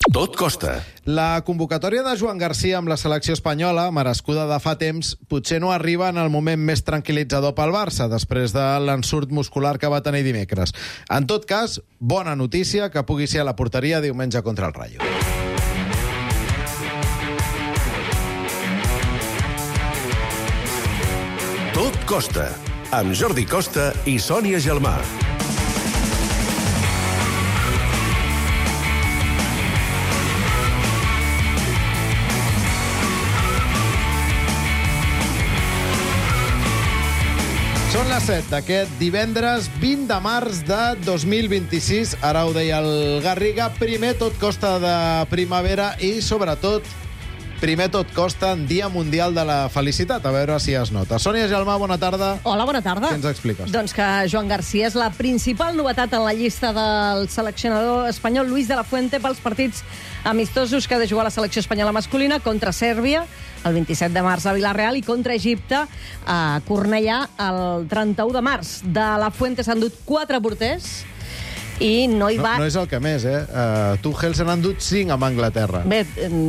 Tot costa. La convocatòria de Joan Garcia amb la selecció espanyola, merescuda de fa temps, potser no arriba en el moment més tranquil·litzador pel Barça, després de l'ensurt muscular que va tenir dimecres. En tot cas, bona notícia que pugui ser a la porteria diumenge contra el Rayo. Tot costa, amb Jordi Costa i Sònia Gelmà. Són les 7 d'aquest divendres 20 de març de 2026. Ara ho deia el Garriga. Primer tot costa de primavera i, sobretot, primer tot costa en Dia Mundial de la Felicitat. A veure si es nota. Sònia Gelmà, bona tarda. Hola, bona tarda. Què ens expliques? Doncs que Joan Garcia és la principal novetat en la llista del seleccionador espanyol Luis de la Fuente pels partits amistosos que ha de jugar la selecció espanyola masculina contra Sèrbia el 27 de març a Vila-real i contra Egipte a Cornellà el 31 de març. De la Fuente s'han dut 4 porters i no hi va... No és el que més, eh? Tuchel se n'han dut 5 amb Anglaterra. Bé,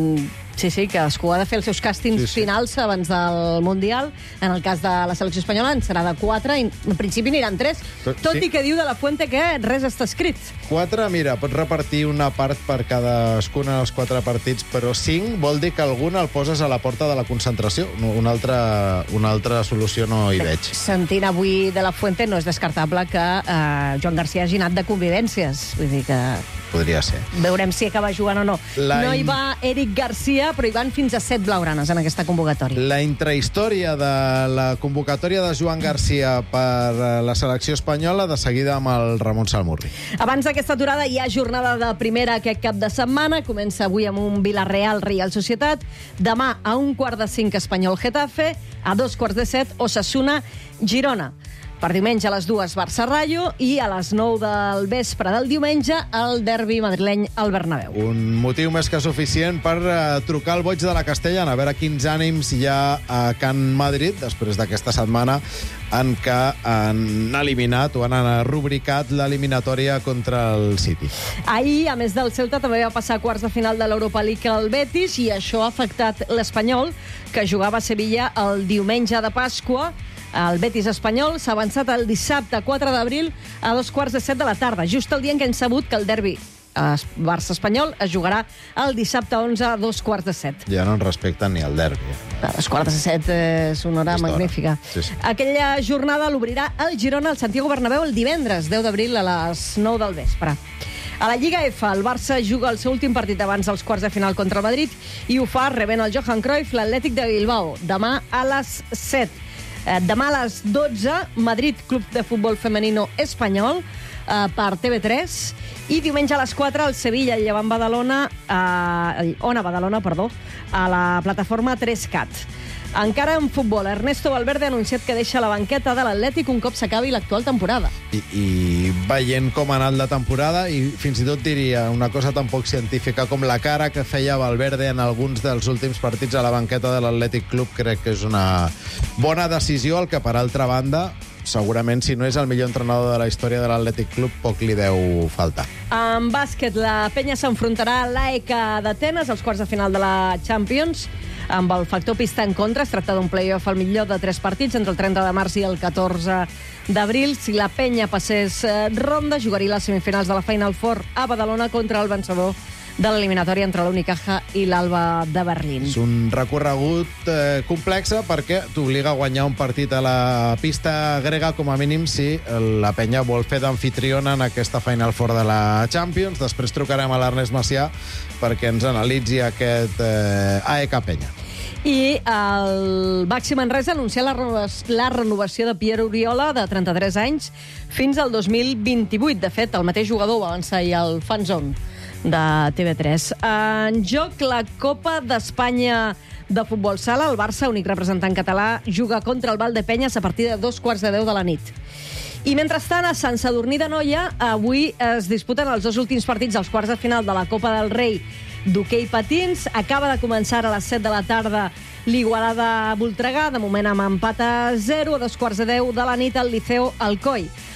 sí, cadascú ha de fer els seus càstings finals abans del Mundial. En el cas de la selecció espanyola en serà de 4 i en principi n'hiran 3. Tot i que diu de la Fuente que res està escrit. 4, mira, pots repartir una part per cadascun dels 4 partits, però 5 vol dir que algun el poses a la porta de la concentració. Una altra solució no hi veig. Sentint avui de la Fuente, no és descartable que Joan Garcia hagi anat de convivències. Vull dir que... Podria ser. Veurem si acaba jugant o no. No hi va Eric Garcia, però hi van fins a 7 blaugranes en aquesta convocatòria. La intrahistòria de la convocatòria de Joan Garcia per la selecció espanyola, de seguida amb el Ramon Salmurri. Abans d'aquesta aturada hi ha jornada de primera aquest cap de setmana. Comença avui amb un Vila-real Reial Societat. Demà a 1:45 Espanyol Getafe. A 2:15 Osasuna Girona. Per diumenge a les 2 Barça-Rayo i a les 9 del vespre del diumenge el derbi madrileny al Bernabéu. Un motiu més que suficient per trucar al boig de la Castellana, a veure quins ànims hi ha a Can Madrid després d'aquesta setmana en què han eliminat o han rubricat l'eliminatòria contra el City. Ahir, a més del Celta, també va passar a quarts de final de l'Europa League al Betis i això ha afectat l'Espanyol, que jugava a Sevilla el diumenge de Pasqua. El Betis espanyol s'ha avançat el dissabte 4 d'abril a 2:15 de la tarda, just el dia en què hem sabut que el derbi Barça-Espanyol es jugarà el dissabte 11 a 2:15. Ja no en respecten ni el derbi. A 2:15 és una hora magnífica. Sí. Aquella jornada l'obrirà el Girona al Santiago Bernabéu el divendres 10 d'abril a les 9 del vespre. A la Lliga F, el Barça juga el seu últim partit abans dels quarts de final contra el Madrid i ho fa rebent el Johan Cruyff, l'Atlètic de Bilbao, demà a les 7. Demà a les 12, Madrid, Club de Futbol Femenino Espanyol, per TV3, i diumenge a les 4, el Sevilla i Llevant Badalona, Ona Badalona, a la plataforma 3CAT. Encara en futbol, Ernesto Valverde ha anunciat que deixa la banqueta de l'Atlètic un cop s'acabi l'actual temporada. I veient com ha anat la temporada, i fins i tot diria una cosa tan poc científica com la cara que feia Valverde en alguns dels últims partits a la banqueta de l'Atlètic Club, crec que és una bona decisió, el que, per altra banda, segurament, si no és el millor entrenador de la història de l'Atlètic Club, poc li deu faltar. En bàsquet, la Penya s'enfrontarà a l'AEK d'Atenes als quarts de final de la Champions, amb el factor pista en contra. Es tracta d'un play-off al millor de 3 partits entre el 30 de març i el 14 d'abril. Si la Penya passés ronda, jugaria les semifinals de la Final Four a Badalona contra el vencedor de l'eliminatòria entre l'Unicaja i l'Alba de Berlín. És un recorregut complex perquè t'obliga a guanyar un partit a la pista grega, com a mínim, si la Penya vol fer d'amfitriona en aquesta Final Four de la Champions. Després trucarem a l'Ernest Macià perquè ens analitzi aquest AEK Penya. I el Baxi Manresa ha anunciat la renovació de Pierre Oriola, de 33 anys, fins al 2028. De fet, el mateix jugador va avançar ahir al Fanzone de TV3. En joc, la Copa d'Espanya de futbol sala. El Barça, únic representant català, juga contra el Valdepenyes a partir de 2:15 de la nit. I mentrestant, a Sant Sadurní d'Anoia, avui es disputen els 2 últims partits dels quarts de final de la Copa del Rei d'hoquei patins. Acaba de començar a les 7 de la tarda l'Igualada Voltregà, de moment amb empat a 0, a 2:15 de la nit al Liceo Alcoi.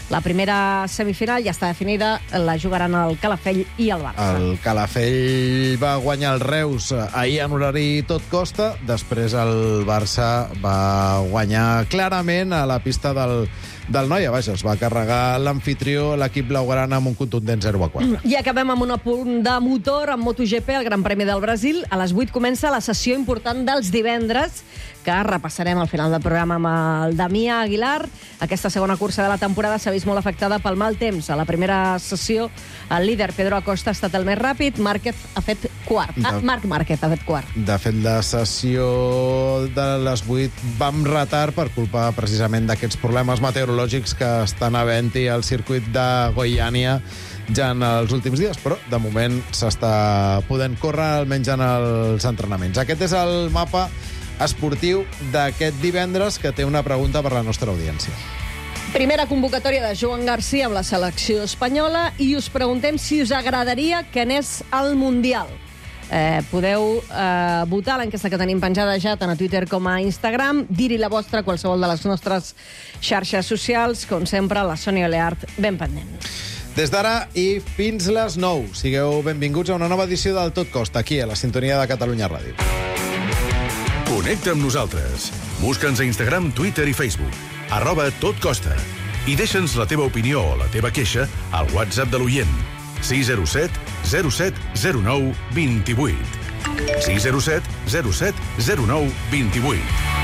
La primera semifinal ja està definida, la jugaran el Calafell i el Barça. El Calafell va guanyar el Reus ahir en horari tot costa, després el Barça va guanyar clarament a la pista del Noia. Vaja, es va carregar l'amfitrió, l'equip blaugrana, amb un contundent 0-4. I acabem amb un apunt de motor amb MotoGP, el Gran Premi del Brasil. A les 8 comença la sessió important dels divendres, que repassarem al final del programa amb el Damià Aguilar. Aquesta segona cursa de la temporada s'ha vist molt afectada pel mal temps. A la primera sessió, el líder Pedro Acosta ha estat el més ràpid, Márquez ha fet quart. Marc Márquez ha fet quart. De fet, la sessió de les 8 va amb retard per culpa precisament d'aquests problemes meteorològics que estan havent-hi al circuit de Goiânia ja en els últims dies, però de moment s'està podent córrer almenys en els entrenaments. Aquest és el mapa esportiu d'aquest divendres, que té una pregunta per la nostra audiència. Primera convocatòria de Joan Garcia amb la selecció espanyola i us preguntem si us agradaria que anés al Mundial. Podeu votar l'enquesta que tenim penjada ja tant a Twitter com a Instagram, dir-hi la vostra a qualsevol de les nostres xarxes socials. Com sempre, la Sònia Leart ben pendent. Des d'ara i fins les 9. Sigueu benvinguts a una nova edició del Tot Costa, aquí a la sintonia de Catalunya Ràdio. Connecta amb nosaltres. Busca'ns a Instagram, Twitter i Facebook. @totcosta. I deixa'ns la teva opinió o la teva queixa al WhatsApp de l'oient. 607 07 09 28. 607 07 09 28.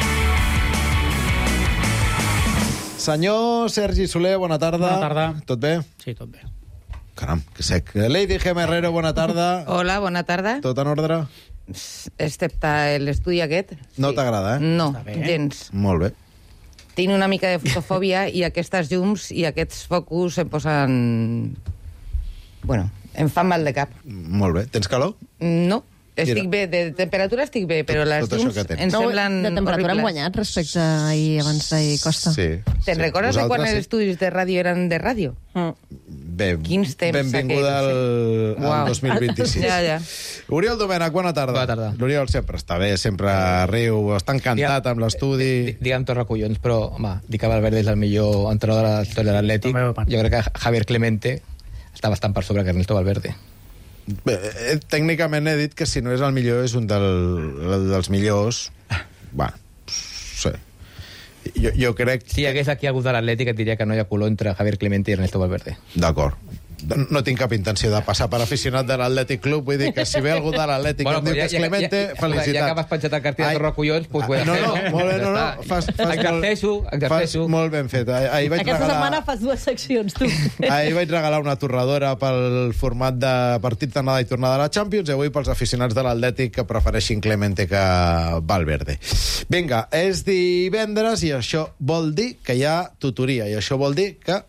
Senyor Sergi Soler, bona tarda. Bona tarda. Tot bé? Sí, tot bé. Caram, que sec. Lady Gemma Herrero, bona tarda. Hola, bona tarda. Tot en ordre? Excepte l'estudi aquest. No t'agrada, eh? No, Està bé. gens. Molt bé. Tinc una mica de fotofòbia i aquestes llums i aquests focus em posen... Bueno, em fan mal de cap. Molt bé. Tens calor? No, estic bé. De temperatura estic bé, però les tot això llums que tens. em semblen De temperatura hem horribles. guanyat respecte a ahir, abans d'ahir, Costa. Sí. Te'n recordes de quan els estudis de ràdio eren de ràdio? Bé, Quins temps benvinguda al Uau. 2026. Ja. Oriol Domènech, bona tarda. Bona tarda. L'Oriol sempre està bé, sempre riu, està encantat amb l'estudi. Digue'm tots recollons, però, home, dic que Valverde és el millor entrenador de la història de l'Atlètic. Jo crec que Javier Clemente està bastant per sobre que Ernesto Valverde. Bé, tècnicament he dit que si no és el millor és un dels millors. Bueno, sí. Jo crec... Si hi hagués aquí algú de l'Atlètic et diria que no hi ha color entre Javier Clemente i Ernesto Valverde. D'acord. No tinc cap intenció de passar per aficionat de l'Atlètic Club, vull dir que si ve algú de l'Atlètic que em diu que és Clemente, felicitat. Ja que m'has penjat el cartell de recollons, doncs ho he de fer. No, molt bé, no. Exerceixo. Molt ben fet. Aquesta setmana fas dues seccions, tu. Ahir vaig regalar una torradora pel format de partit d'anada i tornada de la Champions i avui pels aficionats de l'Atlètic que prefereixin Clemente que Valverde. Vinga, és divendres i això vol dir que hi ha tutoria i això vol dir que...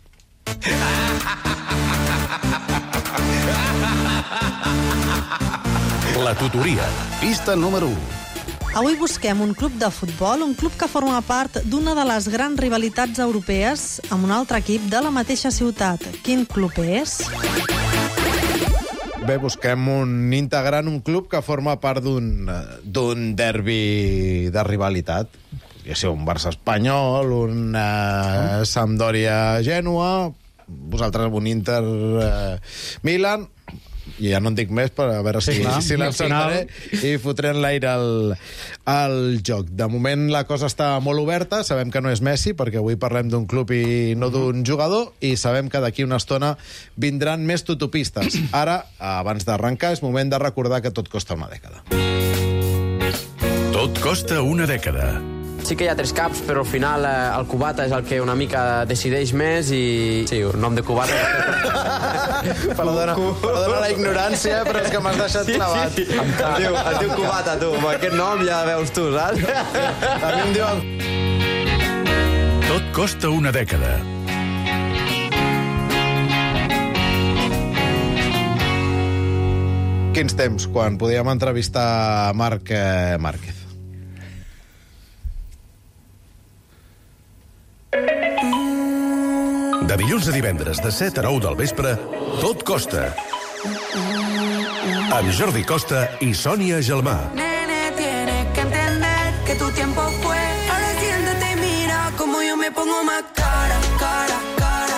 La tutoria. Pista número 1. Avui busquem un club de futbol, un club que forma part d'una de les grans rivalitats europees amb un altre equip de la mateixa ciutat. Quin club és? Bé, busquem un integrant, un club que forma part d'un derbi de rivalitat. Podria ser un Barça espanyol, un Sampdoria-Gènova, vosaltres un Inter-Milan, i ja no en dic més per a veure si l'encertaré i fotré en l'aire el joc. De moment la cosa està molt oberta, sabem que no és Messi perquè avui parlem d'un club i no d'un jugador i sabem que d'aquí una estona vindran més tutopistes. Ara, abans d'arrencar, és moment de recordar que tot costa una dècada. Tot costa una dècada. Sí que hi ha 3 caps, però al final el cubata és el que una mica decideix més i... Sí, el nom de cubata... Perdona la ignorància, però és que m'has deixat clavat. Sí. Es diu cubata, tu. Amb aquest nom ja veus tu, saps? A mi em diuen... Tot costa una dècada. Quins temps, quan podíem entrevistar Marc Márquez. De dilluns a divendres, de 7 a 9 del vespre, Tot costa. Amb Jordi Costa i Sònia Gelmà. Nene, tienes que entender que tu tiempo fue. Ahora siéntate y mira como yo me pongo más cara, cara, cara.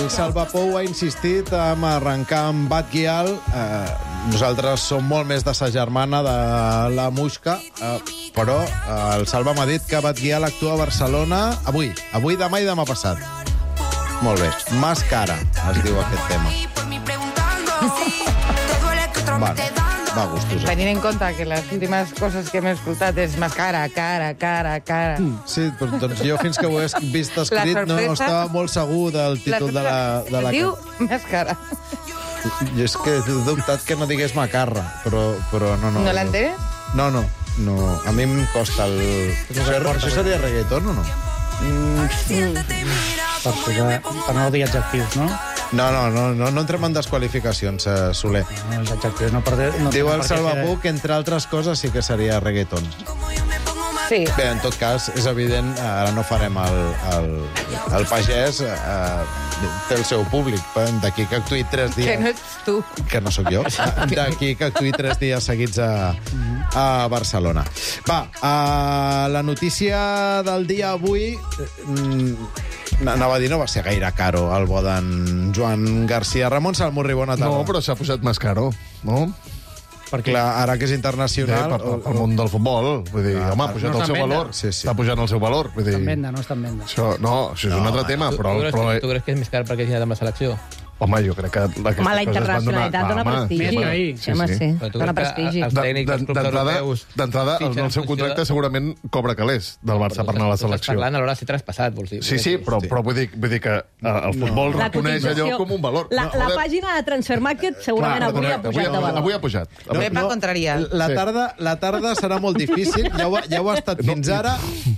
el Salva Pou ha insistit en arrencar amb Batguial. Nosaltres som molt més de sa germana, de la Muixca, però el Salva m'ha dit que Batguial actua a Barcelona avui, demà i demà passat. Molt bé. Màscara, es diu aquest tema. Va gustos. Tenint en compte que les últimes coses que hem escoltat és més cara. Sí, però doncs jo fins que ho he vist escrit no estava molt segur del títol de la... Es diu més cara. Jo és que he dubtat que no digués macarra, però no. ¿No l'entenes? No. A mi em costa el... Això seria reggaeton o no? Per no dir adjectius, no? No entrem en desqualificacions, Soler. Els adjectius no per... Diu el Salvapú que, entre altres coses, sí que seria reggaeton. Sí. Bé, en tot cas, és evident, ara no farem el pagès, té el seu públic. D'aquí que actuï 3 dies... Que no ets tu. Que no sóc jo. D'aquí que actuï 3 dies seguits a Barcelona. Va, la notícia del dia avui... Anava a dir, no va ser gaire caro el bo d'en Joan Garcia. Ramon Salmurri, bona tarda. No, però s'ha posat més caro, no? Perquè ara que és internacional... Pel món del futbol. Vull dir, home, ha pujat el seu valor. Sí. Està pujant el seu valor. Vull dir... Està en venda, no està en venda. Això és un altre tema, però... Tu creus que és més car perquè hagi anat amb la selecció? Home, jo crec que... Home, la internacionalitat dona prestigi. Home, sí. Dona prestigi. Els tècnics dels clubs europeus... D'entrada, el seu contracte segurament cobra calés del Barça per anar a la selecció. Estàs parlant a l'hora de ser traspassat, vols dir. Sí, però vull dir que el futbol reconeix allò com un valor. La pàgina de Transfermarkt segurament avui ha pujat de valor. Avui ha pujat. Pepa contraria. La tarda serà molt difícil, ja ho ha estat fins ara.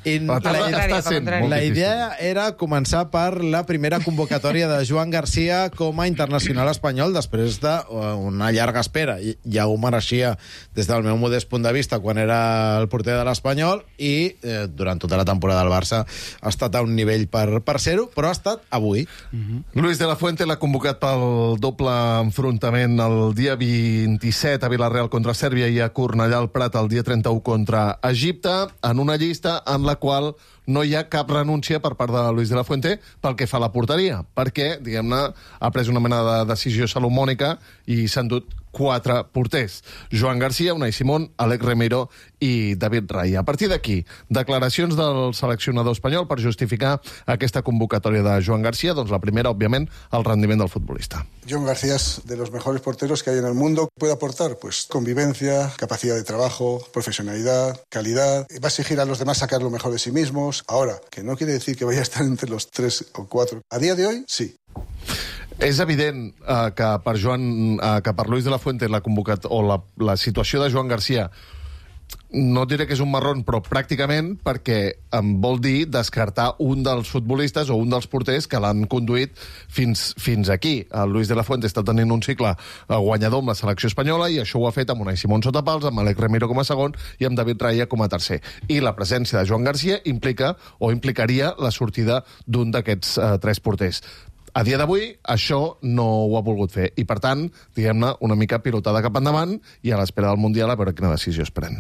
La idea era començar per la primera convocatòria de Joan Garcia com a internacional espanyol després d'una llarga espera. Ja ho mereixia des del meu modest punt de vista quan era el porter de l'Espanyol i durant tota la temporada del Barça ha estat a un nivell per ser-ho, però ha estat avui. Luis de la Fuente l'ha convocat pel doble enfrontament el dia 27 a Vila-real contra Sèrbia i a Cornellà al Prat el dia 31 contra Egipte, en una llista en la qual no hi ha cap renúncia per part de Luis de la Fuente pel que fa a la porteria, perquè, diguem-ne, ha pres una mena de decisió salomònica i s'han dut 4 porters. Joan Garcia, Unai Simón, Alex Remiro i David Raya. A partir d'aquí, declaracions del seleccionador espanyol per justificar aquesta convocatòria de Joan Garcia. Doncs la primera, òbviament, el rendiment del futbolista. Joan García es de los mejores porteros que hay en el mundo. ¿Puede aportar? Pues convivencia, capacidad de trabajo, profesionalidad, calidad. Va a exigir a los demás sacar lo mejor de sí mismos. Ahora, que no quiere decir que vaya a estar entre los 3 o 4. A día de hoy, sí. És evident que per Luis de la Fuente la situació de Joan Garcia no diré que és un marrón, però pràcticament perquè em vol dir descartar un dels futbolistes o un dels porters que l'han conduït fins aquí. El Luis de la Fuente està tenint un cicle guanyador amb la selecció espanyola i això ho ha fet amb Unai Simón sota pals, amb Alex Remiro com a segon i amb David Raya com a tercer. I la presència de Joan Garcia implicaria la sortida d'un d'aquests 3 porters. A dia d'avui, això no ho ha volgut fer. I, per tant, diguem-ne, una mica pilotada cap endavant i a l'espera del Mundial a veure quina decisió es pren.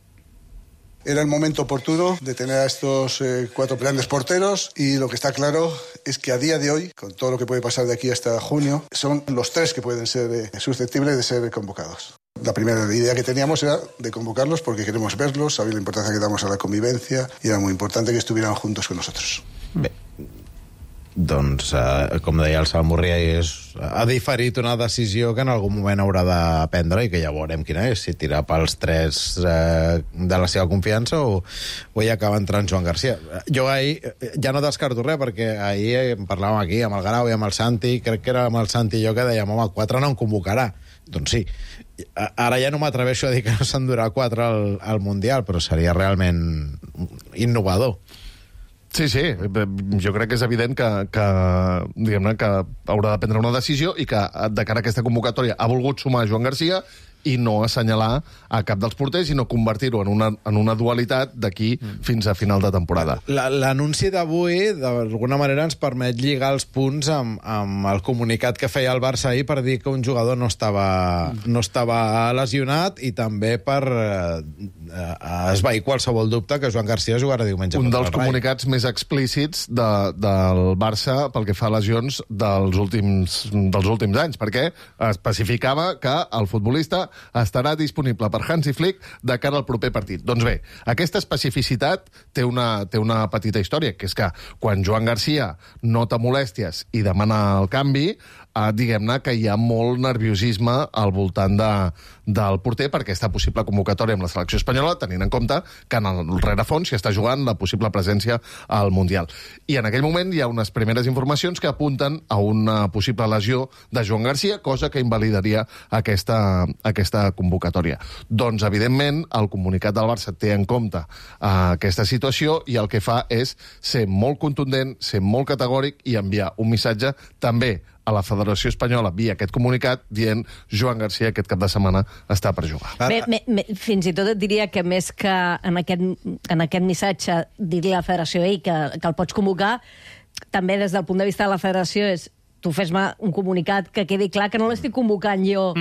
Era el momento oportuno de tener a estos 4 grandes porteros y lo que está claro es que a día de hoy, con todo lo que puede pasar de aquí hasta junio, son los 3 que pueden ser susceptibles de ser convocados. La primera idea que teníamos era de convocarlos porque queremos verlos, sabéis la importancia que damos a la convivencia y era muy importante que estuvieran juntos con nosotros. Bé, doncs, com deia el Salmurri, ha diferit una decisió que en algun moment haurà de prendre i que ja veurem quina és, si tirar pels 3 de la seva confiança o hi acaba entrant Joan Garcia. Jo ahir ja no descarto res, perquè ahir parlàvem aquí amb el Garau i amb el Santi, crec que era amb el Santi i jo que dèiem, home, 4 no en convocarà. Doncs sí. Ara ja no m'atreveixo a dir que no s'endurà 4 al Mundial, però seria realment innovador. Sí, jo crec que és evident que diguem-ne que haurà de prendre una decisió i que de cara a aquesta convocatòria ha volgut sumar Joan Garcia i no assenyalar a cap dels porters i no convertir-ho en una dualitat d'aquí fins a final de temporada. L'anunci d'avui, d'alguna manera, ens permet lligar els punts amb el comunicat que feia el Barça ahir per dir que un jugador no estava lesionat i també per esvair qualsevol dubte que Joan Garcia jugarà diumenge. Un dels comunicats més explícits del Barça pel que fa a lesions dels últims anys, perquè especificava que el futbolista estarà disponible per Hansi Flick de cara al proper partit. Doncs bé, aquesta especificitat té una petita història, que és que quan Joan Garcia nota molèsties i demana el canvi, diguem-ne que hi ha molt nerviosisme al voltant del porter per aquesta possible convocatòria amb la selecció espanyola, tenint en compte que en el rerefons s'hi està jugant la possible presència al Mundial. I en aquell moment hi ha unes primeres informacions que apunten a una possible lesió de Joan Garcia, cosa que invalidaria aquesta convocatòria. Doncs, evidentment, el comunicat del Barça té en compte aquesta situació i el que fa és ser molt contundent, ser molt categòric i enviar un missatge també a la Federació Espanyola via aquest comunicat dient Joan Garcia aquest cap de setmana està per jugar. Fins i tot et diria que més que en aquest missatge dir-li a la Federació que el pots convocar, també des del punt de vista de la Federació és tu fes-me un comunicat que quedi clar que no l'estic convocant jo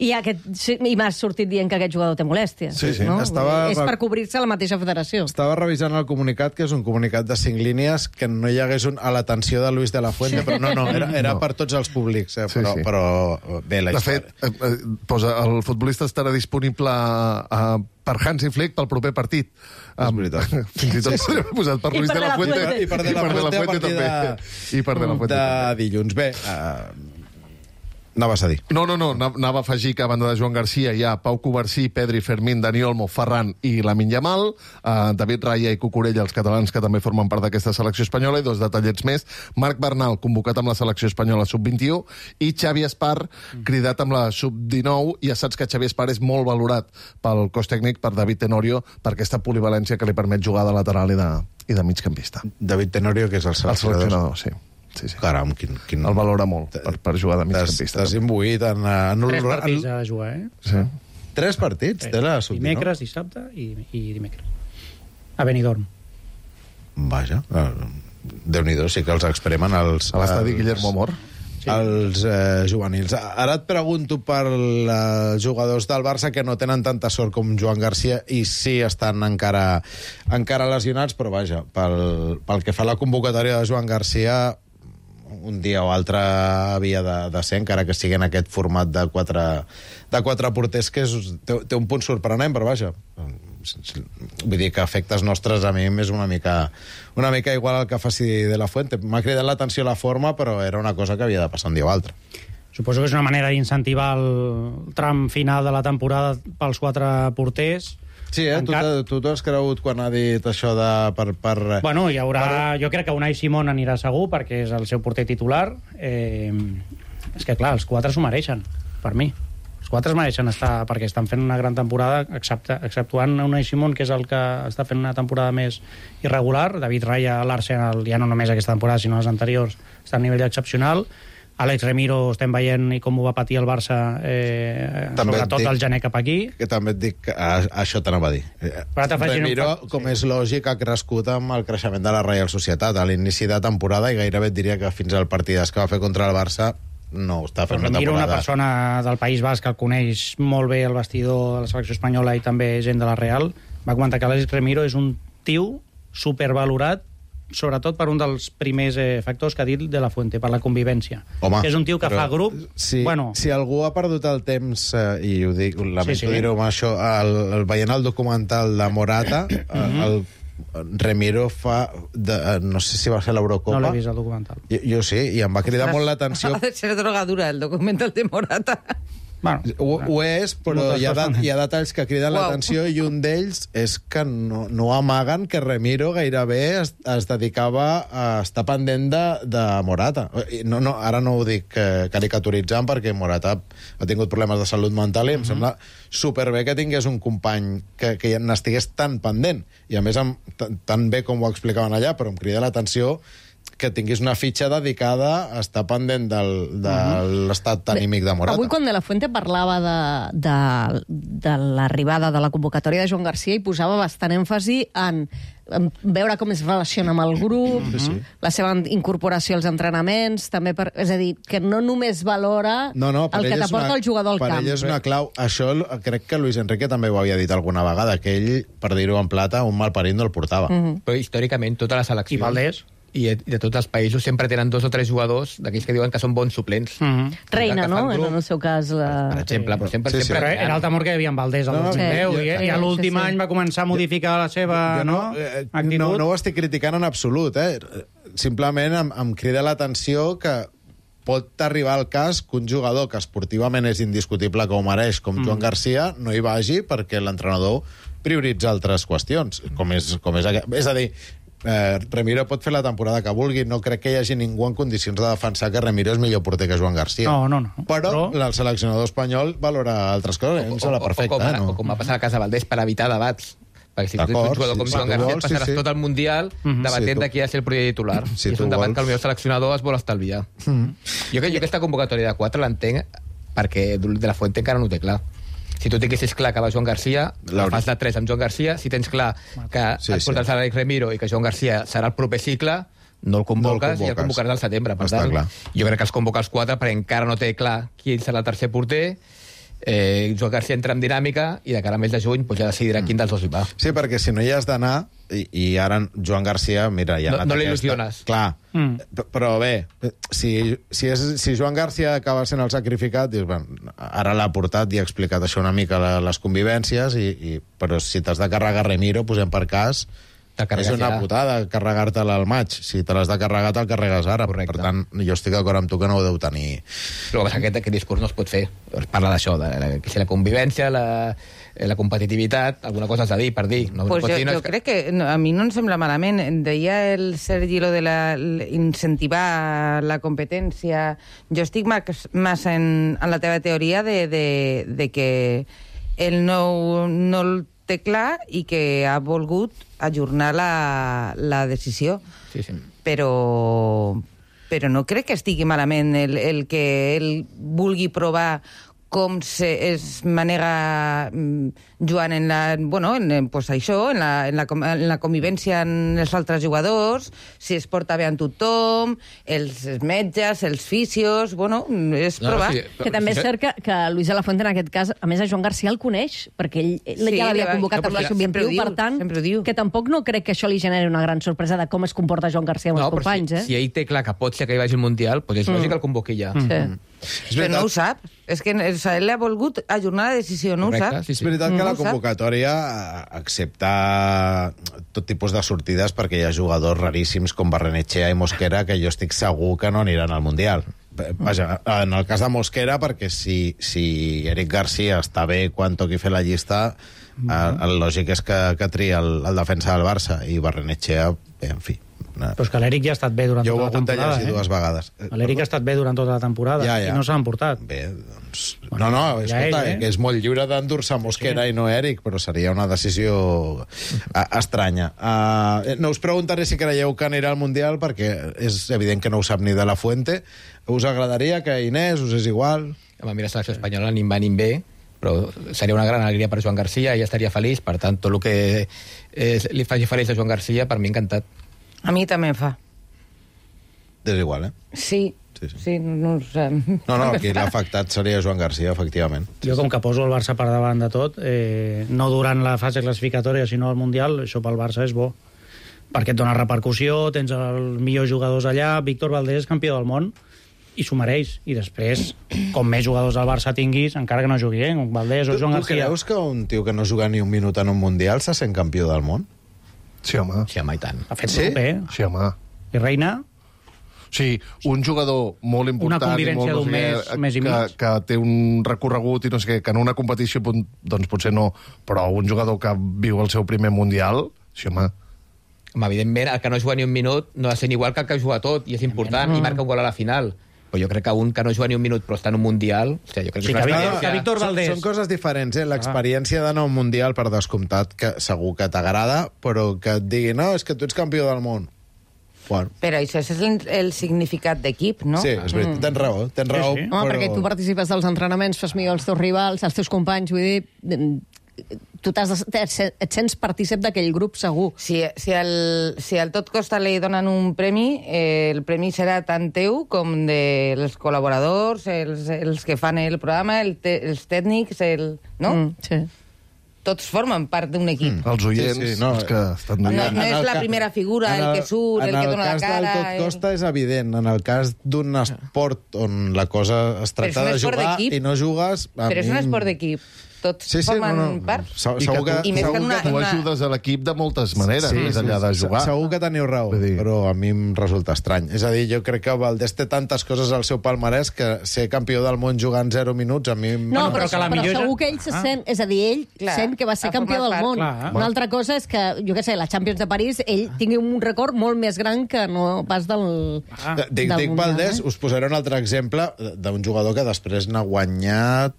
i m'has sortit dient que aquest jugador té molèsties. Sí. No? És per cobrir-se la mateixa federació. Estava revisant el comunicat, que és un comunicat de 5 línies, que no hi hagués a l'atenció de Luis de la Fuente, però era per tots els públics. Però bé, la història. De fet, posa, el futbolista estarà disponible per Hansi Flick pel proper partit. És veritat. Fins i tot podria haver posat per Luis de la Fuente i per De La Fuente també. I per De La Fuente de dilluns. Bé, anaves a dir. No, anava a afegir que a banda de Joan Garcia hi ha Pau Covarsí, Pedri, Fermín, Dani Olmo, Ferran i Lamine Yamal, David Raya i Cucurella, els catalans que també formen part d'aquesta selecció espanyola, i 2 detallets més, Marc Bernal, convocat amb la selecció espanyola sub-21, i Xavi Espar, cridat amb la sub-19, i ja saps que Xavi Espar és molt valorat pel cos tècnic, per David Tenorio, per aquesta polivalència que li permet jugar de lateral i de migcampista. David Tenorio, que és el seleccionador. Sí. Caram, quin... El valora molt per jugar de migcampista. T'has imbuït en... 3 partits a jugar, Sí. 3 partits? Té la sub-19? Dimecres, dissabte i dimecres. A Benidorm. Vaja. Déu-n'hi-do, sí que els expremen els... A l'estadi Guillermo Amor. Els juvenils. Ara et pregunto per jugadors del Barça que no tenen tanta sort com Joan Garcia i sí estan encara lesionats, però vaja, pel que fa a la convocatòria de Joan Garcia, un dia o altre havia de ser, encara que sigui en aquest format de quatre porters, que té un punt sorprenent, però vaja, vull dir que a efectes nostres a mi és una mica igual al que faci De La Fuente. M'ha cridat l'atenció la forma, però era una cosa que havia de passar un dia o altre. Suposo que és una manera d'incentivar el tram final de la temporada pels 4 porters. Sí, tu t'ho has cregut quan ha dit això de... Bueno, hi haurà... Jo crec que Unai Simón anirà segur, perquè és el seu porter titular. És que, clar, els 4 s'ho mereixen, per mi. Els 4 es mereixen estar, perquè estan fent una gran temporada, exceptuant Unai Simón, que és el que està fent una temporada més irregular. David Raya a l'Arsenal, ja no només aquesta temporada, sinó les anteriors, està a nivell excepcional. Àlex Remiro, estem veient com ho va patir el Barça, sobretot el gener cap aquí. Que també et dic que això t'anava a dir. Remiro, com és lògic, ha crescut amb el creixement de la Reial Societat a l'inici de temporada, i gairebé et diria que fins al partidàs que va fer contra el Barça no està fent una temporada. Remiro, una persona del País Basc que el coneix molt bé el vestidor de la selecció espanyola i també gent de la Real, va comentar que Àlex Remiro és un tio supervalorat, sobretot per un dels primers factors que ha dit De La Fuente, per la convivència. Home, és un tio que fa grup... Si algú ha perdut el temps, i ho dic, lamento dir-ho amb això, veient el documental de Morata, el Remiro fa... no sé si va ser l'Eurocopa. No l'he vist, el documental. Jo sí, i em va cridar molt l'atenció. Ha de ser drogadura, el documental de Morata. Bueno, ho és, però hi ha detalls que criden l'atenció, i un d'ells és que no amaguen que Remiro gairebé es dedicava a estar pendent de Morata. Ara no ho dic caricaturitzant, perquè Morata ha tingut problemes de salut mental i em sembla superbé que tingués un company que n'estigués tan pendent, i a més tan bé com ho explicaven allà, però em crida l'atenció que tinguis una fitxa dedicada a estar pendent de l'estat anímic de Morata. Avui, quan De La Fuente parlava de l'arribada de la convocatòria de Joan Garcia, hi posava bastant èmfasi en veure com es relaciona amb el grup, la seva incorporació als entrenaments, també és a dir, que no només valora el que t'aporta el jugador al camp. Per ell és una clau. Això crec que Luis Enrique també ho havia dit alguna vegada, que ell, per dir-ho en plata, un malparit no el portava. Però històricament, tota la selecció... I Valdés... I de tots els països sempre tenen 2 o 3 jugadors d'aquells que diuen que són bons suplents. Reina, no? En el seu cas... Per exemple, però sempre... Era el temor que hi havia amb Valdés el 2010, i a l'últim any va començar a modificar la seva actitud. No ho estic criticant en absolut, Simplement em crida l'atenció que pot arribar al cas que un jugador que esportivament és indiscutible que ho mereix, com Joan Garcia, no hi vagi perquè l'entrenador prioritza altres qüestions, com és a dir, Remiro pot fer la temporada que vulgui, no crec que hi hagi ningú en condicions de defensar que Remiro és millor porter que Joan Garcia. No. Però el seleccionador espanyol valora altres coses, em sembla perfecte. O com va passar al cas de Valdés, per evitar debats. Perquè si tu ets un jugador com Joan Garcia, passaràs tot el Mundial debatent de qui ha de ser el primer titular. És un debat que el millor seleccionador es vol estalviar. Jo aquesta convocatòria de 4 l'entenc perquè De La Fuente encara no ho té clar. Si tu tinguessis clar que va Joan Garcia, fas de 3 amb Joan Garcia. Si tens clar que et portes Alex Remiro i que Joan Garcia serà el proper cicle, no el convoques i el convocaràs al setembre. Per tant, jo crec que els convoca els 4 perquè encara no té clar qui serà el tercer porter. Joan Garcia entra en dinàmica i de cara al mes de juny ja decidirà quin dels dos hi va. Sí, perquè si no hi has d'anar, i ara Joan Garcia, mira... No l'il·lusiones. Clar, però bé, si Joan Garcia acaba sent el sacrificat, dius, ara l'ha portat i ha explicat això una mica les convivències, però si t'has de carregar Remiro, posem per cas, és una putada carregar-te'l al maig. Si te l'has de carregar, te'l carregues ara. Per tant, jo estic d'acord amb tu que no ho deu tenir. Però aquest discurs no es pot fer. Es parla d'això, de la convivència, la competitivitat, alguna cosa has de dir per dir. Jo crec que a mi no em sembla malament. Deia el Sergi lo de incentivar la competència. Jo estic massa en la teva teoria de que ell no el té clar i que ha volgut ajornar la decisió. Sí. Però no crec que estigui malament el que ell vulgui provar com es manega Joan en la convivència amb els altres jugadors, si es porta bé amb tothom, els metges, els fisios, és provar. Que també és cert que Luis de la Fuente, en aquest cas, a més a Joan Garcia el coneix, perquè ell ja l'havia convocat per la sub-21, per tant, que tampoc no crec que això li generi una gran sorpresa de com es comporta Joan Garcia amb els companys. Si ell té clar que pot ser que hi vagi al Mundial, és lògic que el convoqui ja. Però no ho sap. És que ell ha volgut ajornar la decisió, no ho sap. És veritat que la convocatòria accepta tot tipus de sortides perquè hi ha jugadors raríssims com Barrenetxea i Mosquera que jo estic segur que no aniran al Mundial. Vaja, en el cas de Mosquera, perquè si Eric Garcia està bé quan toqui fer la llista, el lògic és que tria el defensa del Barça i Barrenetxea, en fi. Però és que l'Eric ja ha estat bé durant tota la temporada. Jo ho he apuntat 2 vegades. L'Eric ha estat bé durant tota la temporada i no s'ha emportat. Bé, doncs... escolta, que és molt lliure d'endur-se Mosquera i no Eric, però seria una decisió estranya. No us preguntaré si creieu que anirà al Mundial, perquè és evident que no ho sap ni de la Fuente. Us agradaria que Inés us és igual? Home, mira, la selecció espanyola ni va ni bé, però seria una gran alegria per Joan Garcia, ella estaria feliç, per tant, tot el que li faci feliç a Joan Garcia, per mi encantat. A mi també em fa. És igual, Sí, no ho sé. No, aquí l'afectat seria Joan Garcia, efectivament. Jo, com que poso el Barça per davant de tot, no durant la fase classificatòria, sinó al Mundial, això pel Barça és bo. Perquè et dona repercussió, tens els millors jugadors allà, Víctor Valdés, campió del món, i s'ho mereix. I després, com més jugadors del Barça tinguis, encara que no jugui, com Valdés o Joan Garcia... Tu creus que un tio que no juga ni un minut en un Mundial se sent campió del món? Sí, home. Sí, home, i tant. Ha fet bé. Sí, home. I Reina? Sí, un jugador molt important... Una convivència d'un mes i mig. Que té un recorregut i no sé què, que en una competició doncs potser no, però un jugador que viu el seu primer Mundial, sí, home. Home, evidentment, el que no juga ni un minut no ha de ser igual que el que juga tot, i és important, i marca un gol a la final. Però jo crec que un que no juga ni un minut però està en un Mundial... Hòstia, jo crec que és una experiència... Víctor Valdés. Són coses diferents, l'experiència d'anar a un Mundial, per descomptat, que segur que t'agrada, però que et digui, no, és que tu ets campió del món. Bueno. Però això és el significat d'equip, no? Sí, és veritat, tens raó. Sí. Home, perquè tu participes dels entrenaments, fas millor els teus rivals, els teus companys, vull dir... Tu et sents partícip d'aquell grup, segur. Si al Tot Costa li donen un premi, el premi serà tant teu com dels col·laboradors, els que fan el programa, els tècnics, no? Sí. Tots formen part d'un equip. Els oients, els que estan dient. No és la primera figura, el que surt, el que dona la cara... En el cas del Tot Costa és evident. En el cas d'un esport on la cosa es tracta de jugar i no jugues... Però és un esport d'equip. Tots formen part. Segur que tu ajudes a l'equip de moltes maneres, més enllà de jugar. Segur que teniu raó, però a mi em resulta estrany. És a dir, jo crec que Valdés té tantes coses al seu palmarès que ser campió del món jugant 0 minuts a mi... No, però segur que ell se sent... És a dir, ell sent que va ser campió del món. Una altra cosa és que, jo què sé, la Champions de París, ell tingui un record molt més gran que no pas del... Dic Valdés, us posaré un altre exemple d'un jugador que després n'ha guanyat...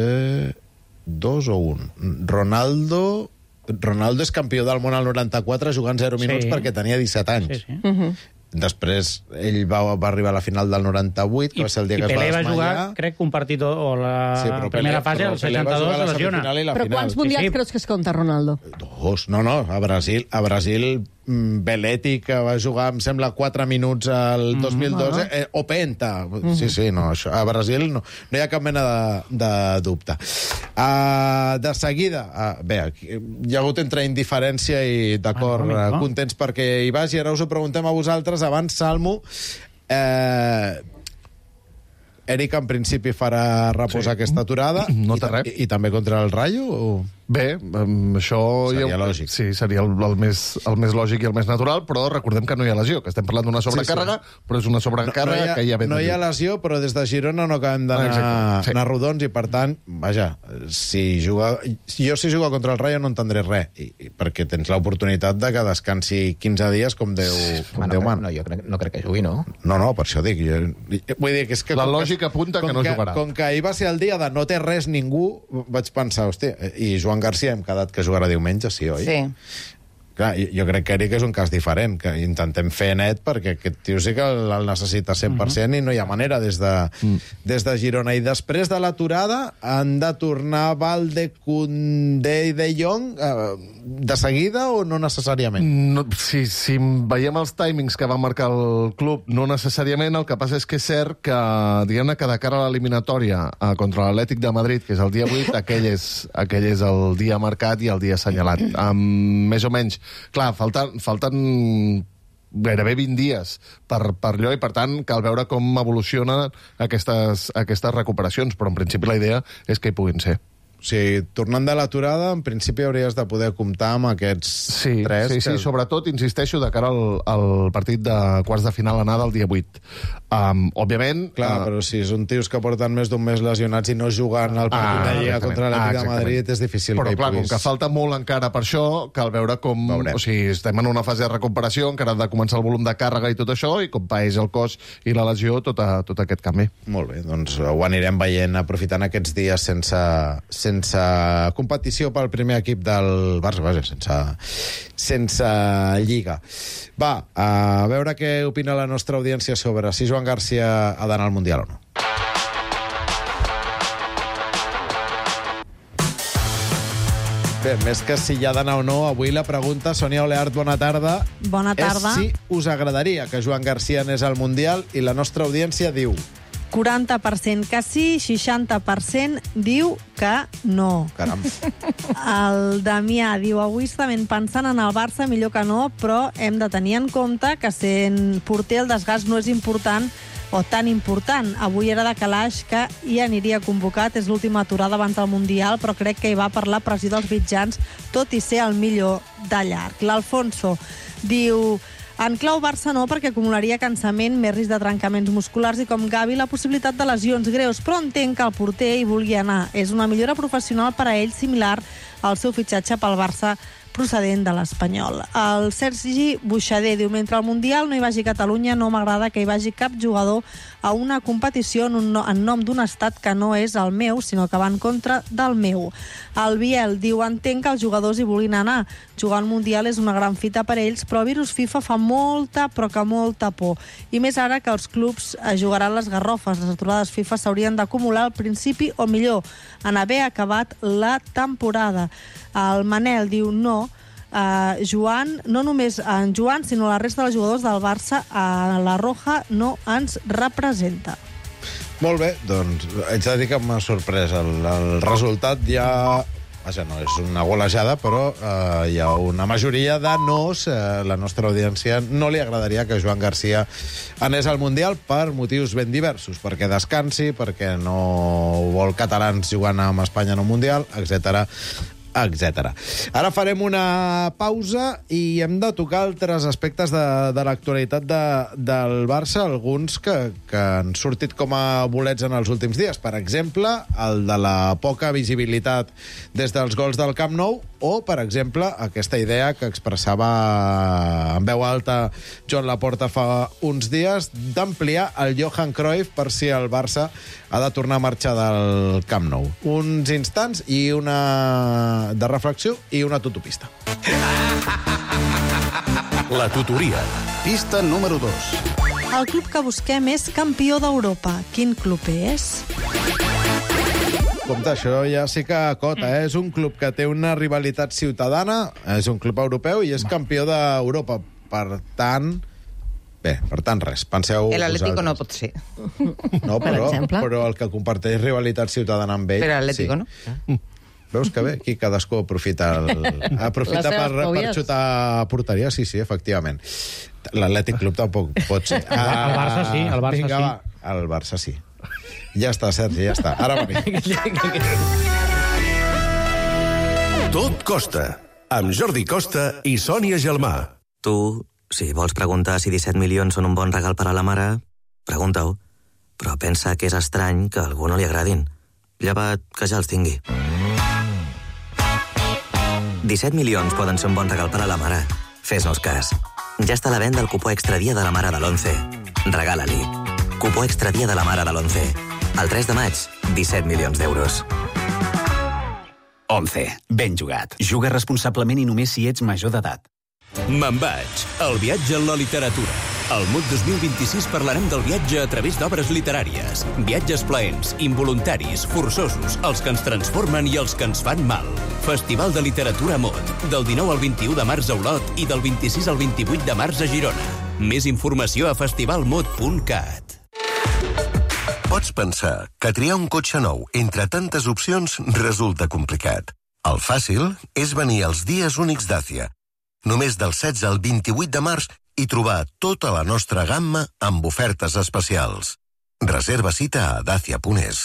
2 o 1. Ronaldo és campió del món al 94 jugant 0 minuts perquè tenia 17 anys. Després ell va arribar a la final del 98, que va ser el dia que es va desmaiar. I Pelé va jugar, crec, un partit o la primera fase, el 62, se lesiona. Però quants mundials creus que es compta Ronaldo? 2. No, a Brasil Belletti, que va jugar, em sembla, 4 minuts al 2012, o Penta. Sí, no, això, a Brasil no hi ha cap mena de dubte. De seguida, bé, hi ha hagut entre indiferència i, d'acord, contents perquè hi vas, i ara us ho preguntem a vosaltres. Abans, Salmo, Eric, en principi, farà reposar aquesta aturada. No té res. I també contra el Rayo? O... Bé, això... Seria lògic. Sí, seria el més lògic i el més natural, però recordem que no hi ha lesió, que estem parlant d'una sobrecàrrega, però és una sobrecàrrega que ja ve de no hi ha lesió, però des de Girona no acabem d'anar rodons, i per tant, vaja, si jugo contra el Rayo no entendré res, perquè tens l'oportunitat de que descansi 15 dies com Déu man. No, jo no crec que jugui, no? No, per això dic. Vull dir que és que... La lògica apunta que no jugarà. Com que ahir va ser el dia de no té res ningú, vaig pensar, hòstia, i Joan Garcia hem quedat que jugarà diumenge, sí, oi? Sí. Clar, jo crec que Eric és un cas diferent, que intentem fer net, perquè aquest tio sí que el necessita 100% i no hi ha manera des de Girona. I després de l'aturada han de tornar Valde, Koundé i De Jong de seguida o no necessàriament? No, si veiem els timings que va marcar el club, no necessàriament. El que passa és que és cert que, diguem-ne, que de cara a l'eliminatòria contra l'Atlètic de Madrid, que és el dia 8, aquell és el dia marcat i el dia assenyalat. Més o menys. Clar, falten gairebé 20 dies per allò, i per tant cal veure com evolucionen aquestes recuperacions, però en principi la idea és que hi puguin ser. O sigui, tornant de l'aturada, en principi hauries de poder comptar amb aquests 3. Sí, sobretot, insisteixo, de cara al partit de quarts de final anada el dia 8. Òbviament... Clar, però si són tios que porten més d'un mes lesionats i no juguen al partit de Lliga contra l'Atlètic de Madrid, és difícil però, que hi clar, puguis... Com que falta molt encara per això, cal veure com... O sigui, estem en una fase de recuperació, encara ha de començar el volum de càrrega i tot això, i com paeix el cos i la lesió, tot aquest canvi. Molt bé, doncs ho anirem veient, aprofitant aquests dies sense competició pel primer equip del Barça, vaja, sense Lliga. Va, a veure què opina la nostra audiència sobre si Joan Garcia ha d'anar al Mundial o no. Bé, més que si hi ha d'anar o no, avui la pregunta, Sònia Oleart, bona tarda. Bona tarda. És si us agradaria que Joan Garcia anés al Mundial, i la nostra audiència diu... 40% que sí, 60% diu que no. Caram. El Damià diu, avui estem pensant en el Barça, millor que no, però hem de tenir en compte que sent porter el desgast no és important o tan important. Avui era de calaix que hi aniria convocat, és l'última aturada abans del Mundial, però crec que hi va per la pressió dels mitjans, tot i ser el millor de llarg. L'Alfonso diu... En clau Barça no, perquè acumularia cansament, més risc de trencaments musculars i, com Gavi, la possibilitat de lesions greus, però entenc que el porter hi vulgui anar. És una millora professional per a ell, similar al seu fitxatge pel Barça procedent de l'Espanyol. El Sergi Buixader diu: mentre al Mundial no hi vagi Catalunya, no m'agrada que hi vagi cap jugador a una competició en nom d'un estat que no és el meu, sinó que va en contra del meu. El Biel diu: entenc que els jugadors hi vulguin anar. Jugar al Mundial és una gran fita per ells, però el virus FIFA fa molta, però que molta por. I més ara que els clubs jugaran les garrofes. Les aturades FIFA s'haurien d'acumular al principi, o millor, en haver acabat la temporada. El Manel diu: no, Joan, no només en Joan, sinó la resta dels jugadors del Barça a la Roja no ens representa. Molt bé, doncs haig de dir que m'ha sorprès el resultat. Ja, vaja, no és una golejada, però hi ha una majoria de nos. La nostra audiència no li agradaria que Joan Garcia anés al Mundial per motius ben diversos, perquè descansi, perquè no vol catalans jugant amb Espanya en un Mundial, etc. Ara farem una pausa i hem de tocar altres aspectes de l'actualitat del Barça, alguns que han sortit com a bolets en els últims dies. Per exemple, el de la poca visibilitat des dels gols del Camp Nou, o, per exemple, aquesta idea que expressava en veu alta Joan Laporta fa uns dies d'ampliar el Johan Cruyff per si el Barça ha de tornar a marxar del Camp Nou. Uns instants i una de reflexió i una tutopista. La tutoria. Pista número 2. El club que busquem és campió d'Europa. Quin club és? Compte, això ja sí que acota, És un club que té una rivalitat ciutadana, és un club europeu i és campió d'Europa. Per tant, res. Penseu... L'Atlético no pot ser. No, però el que comparteix rivalitat ciutadana amb ell... Però l'Atlético no. Veus que bé? Aquí cadascú aprofita per xutar a porteria. Sí, efectivament. L'Atlètic Club tampoc pot ser. El Barça sí, el Barça Vinga, sí. El Barça sí. Ja està, Sergi, ja està. Ara venim. Tot costa, amb Jordi Costa i Sònia Gelmà. Tu, si vols preguntar si 17 milions són un bon regal per a la mare, pregunta-ho. Però pensa que és estrany que a algú no li agradin. Llevat que ja els tingui. 17 milions poden ser un bon regal per a la mare. Fes-nos cas. Ja està a la venda el cupó extra dia de la mare de l'11. Regala-li. Cupó extra dia de la mare de l'11. El 3 de maig, 17 milions d'euros. 11. Ben jugat. Juga responsablement i només si ets major d'edat. Me'n vaig. El viatge en la literatura. Al MUT 2026 parlarem del viatge a través d'obres literàries. Viatges plaents, involuntaris, forçosos, els que ens transformen i els que ens fan mal. Festival de Literatura MUT. Del 19 al 21 de març a Olot i del 26 al 28 de març a Girona. Més informació a festivalmut.cat. Pots pensar que triar un cotxe nou entre tantes opcions resulta complicat. El fàcil és venir als dies únics Dacia. Només del 16 al 28 de març i trobar tota la nostra gamma amb ofertes especials. Reserva cita a dacia.es.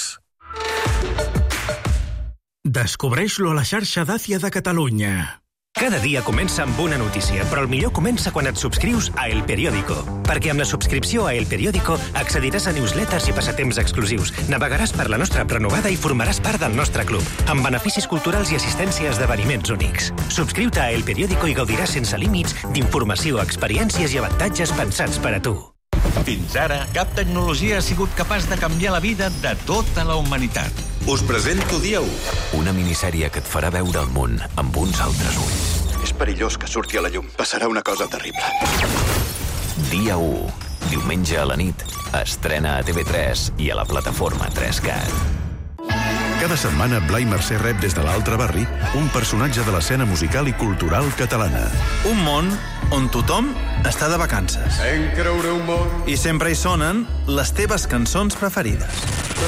Descobreix-lo a la xarxa Dacia de Catalunya. Cada dia comença amb una notícia, però el millor comença quan et subscrius a El Periódico. Perquè amb la subscripció a El Periódico accediràs a newsletters i passatemps exclusius, navegaràs per la nostra app renovada i formaràs part del nostre club, amb beneficis culturals i assistència a esdeveniments únics. Subscriu-te a El Periódico i gaudiràs sense límits d'informació, experiències i avantatges pensats per a tu. Fins ara, cap tecnologia ha sigut capaç de canviar la vida de tota la humanitat. Us presento Dia 1. Una minissèrie que et farà veure el món amb uns altres ulls. És perillós que surti a la llum. Passarà una cosa terrible. Dia 1. Diumenge a la nit. Estrena a TV3 i a la plataforma 3CAT. Cada setmana, Blai Mercè rep des de l'altre barri un personatge de l'escena musical i cultural catalana. Un món on tothom està de vacances. En creure un món. I sempre hi sonen les teves cançons preferides.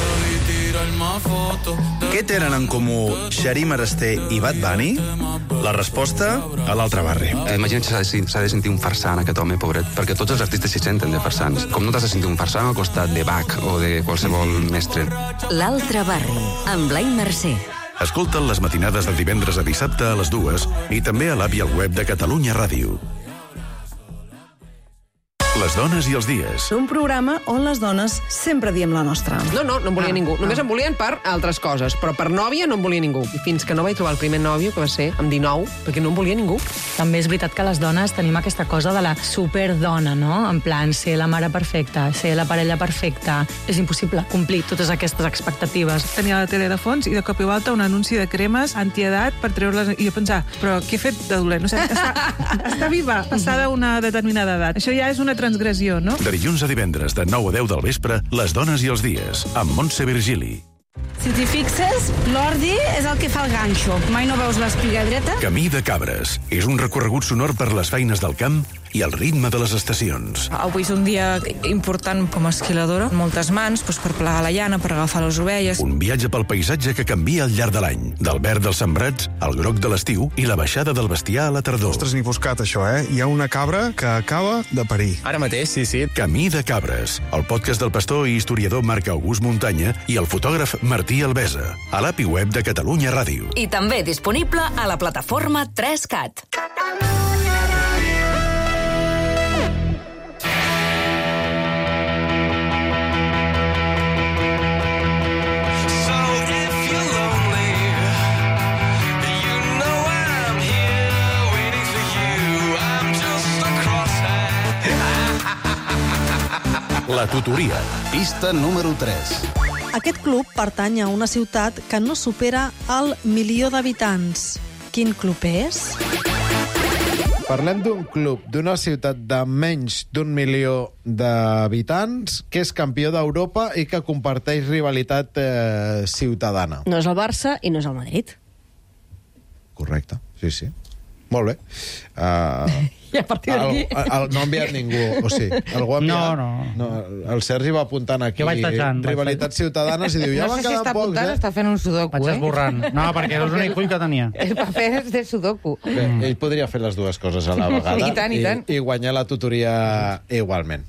Què tenen en comú Xarí Marasté i Bad Bunny? La resposta a l'altre barri. Imagina't que s'ha de sentir un farsant aquest home, pobret, perquè tots els artistes s'hi senten de farsants. Com no t'has de sentir un farsant al costat de Bach o de qualsevol mestre. L'altre barri, amb Blai Mercè. Escolta'n les matinades de divendres a dissabte a les 2 i també a l'app i al web de Catalunya Ràdio. Les dones i els dies. Un programa on les dones sempre diem la nostra. No en volia ningú. Només em volien per altres coses, però per nòvia no em volia ningú. I fins que no vaig trobar el primer nòvio, que va ser amb 19, perquè no em volia ningú. També és veritat que les dones tenim aquesta cosa de la superdona, no? En plan, ser la mare perfecta, ser la parella perfecta. És impossible complir totes aquestes expectatives. Tenia la tele de fons i de cop i volta un anunci de cremes antiedat per treure-les... I jo pensar, però què he fet de dolent? No sé, està viva, passada una determinada edat. Això ja és una transgressió, no? De dilluns a divendres, de 9 a 10 del vespre, Les dones i els dies, amb Montse Virgili. Si t'hi fixes, l'ordi és el que fa el ganxo. Mai no veus l'espiga dreta? Camí de cabres. És un recorregut sonor per les feines del camp i el ritme de les estacions. Avui és un dia important com a esquiladora. Moltes mans per plegar la llana, per agafar les ovelles. Un viatge pel paisatge que canvia al llarg de l'any. Del verd dels sembrats al groc de l'estiu i la baixada del bestiar a la tardor. Ostres, n'hi buscat, això, eh? Hi ha una cabra que acaba de parir. Ara mateix, sí. Camí de cabres. El podcast del pastor i historiador Marc August Muntanya i el fotògraf Martí Albesa. A l'API web de Catalunya Ràdio. I també disponible a la plataforma 3CAT. La tutoria. Pista número 3. Aquest club pertany a una ciutat que no supera el 1.000.000 d'habitants. Quin club és? Parlem d'un club d'una ciutat de menys d'1.000.000 d'habitants que és campió d'Europa i que comparteix rivalitat ciutadana. No és el Barça i no és el Madrid. Correcte, sí. Molt bé. I a partir d'aquí... No ha enviat ningú, o sí? Algú ha enviat? No. El Sergi va apuntant aquí rivalitats ciutadanes i diu, ja van quedar pocs, apuntant, està fent un sudoku, Vaig esborrant. No, perquè és l'únic full que tenia. El paper és de sudoku. Bé, ell podria fer les dues coses a la vegada I tant. I guanyar la tutoria igualment.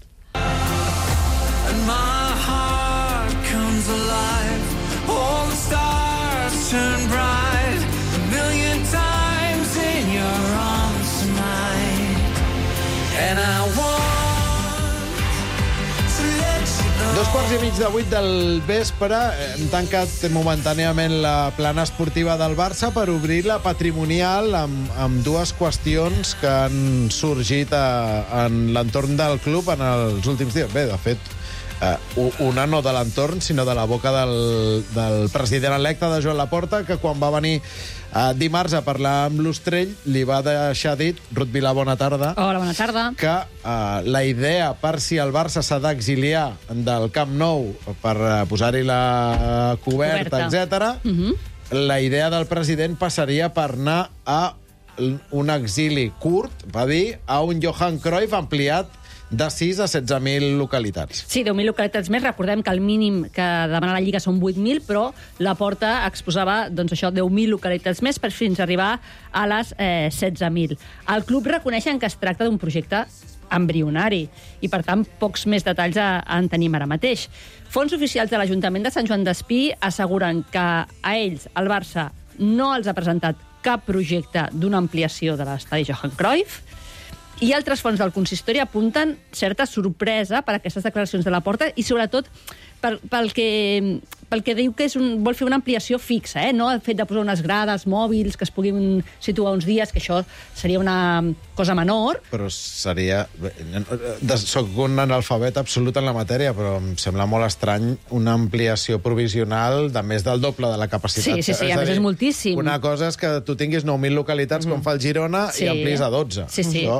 Dos quarts i mig de 8 del vespre, hem tancat momentàniament la plana esportiva del Barça per obrir la patrimonial amb dues qüestions que han sorgit en l'entorn del club en els últims dies. Bé, de fet, una no de l'entorn, sinó de la boca del president electe de Joan Laporta, que quan va venir dimarts a parlar amb l'Ostrell li va deixar dit, Ruth Vilà, bona tarda. Hola, bona tarda. Que la idea per si el Barça s'ha d'exiliar del Camp Nou per posar-hi la coberta. etc. La idea del president passaria per anar a un exili curt, va dir, a un Johan Cruyff ampliat de 6 a 16.000 localitats. Sí, 10.000 localitats més. Recordem que el mínim que demana la Lliga són 8.000, però la Porta exposava 10.000 localitats més per fins a arribar a les 16.000. El club reconeixen que es tracta d'un projecte embrionari i, per tant, pocs més detalls en tenim ara mateix. Fons oficials de l'Ajuntament de Sant Joan d'Espí asseguren que a ells, el Barça, no els ha presentat cap projecte d'una ampliació de l'estadi Johan Cruyff. I altres fonts del consistori apunten certa sorpresa per aquestes declaracions de Laporta i, sobretot, pel que diu que vol fer una ampliació fixa, no el fet de posar unes grades mòbils que es puguin situar uns dies, que això seria una cosa menor. Però seria... Soc un analfabet absolut en la matèria, però em sembla molt estrany una ampliació provisional de més del doble de la capacitat. Sí, a més és moltíssim. Una cosa és que tu tinguis 9.000 localitats, com fa el Girona, i amplies a 12. Sí. Això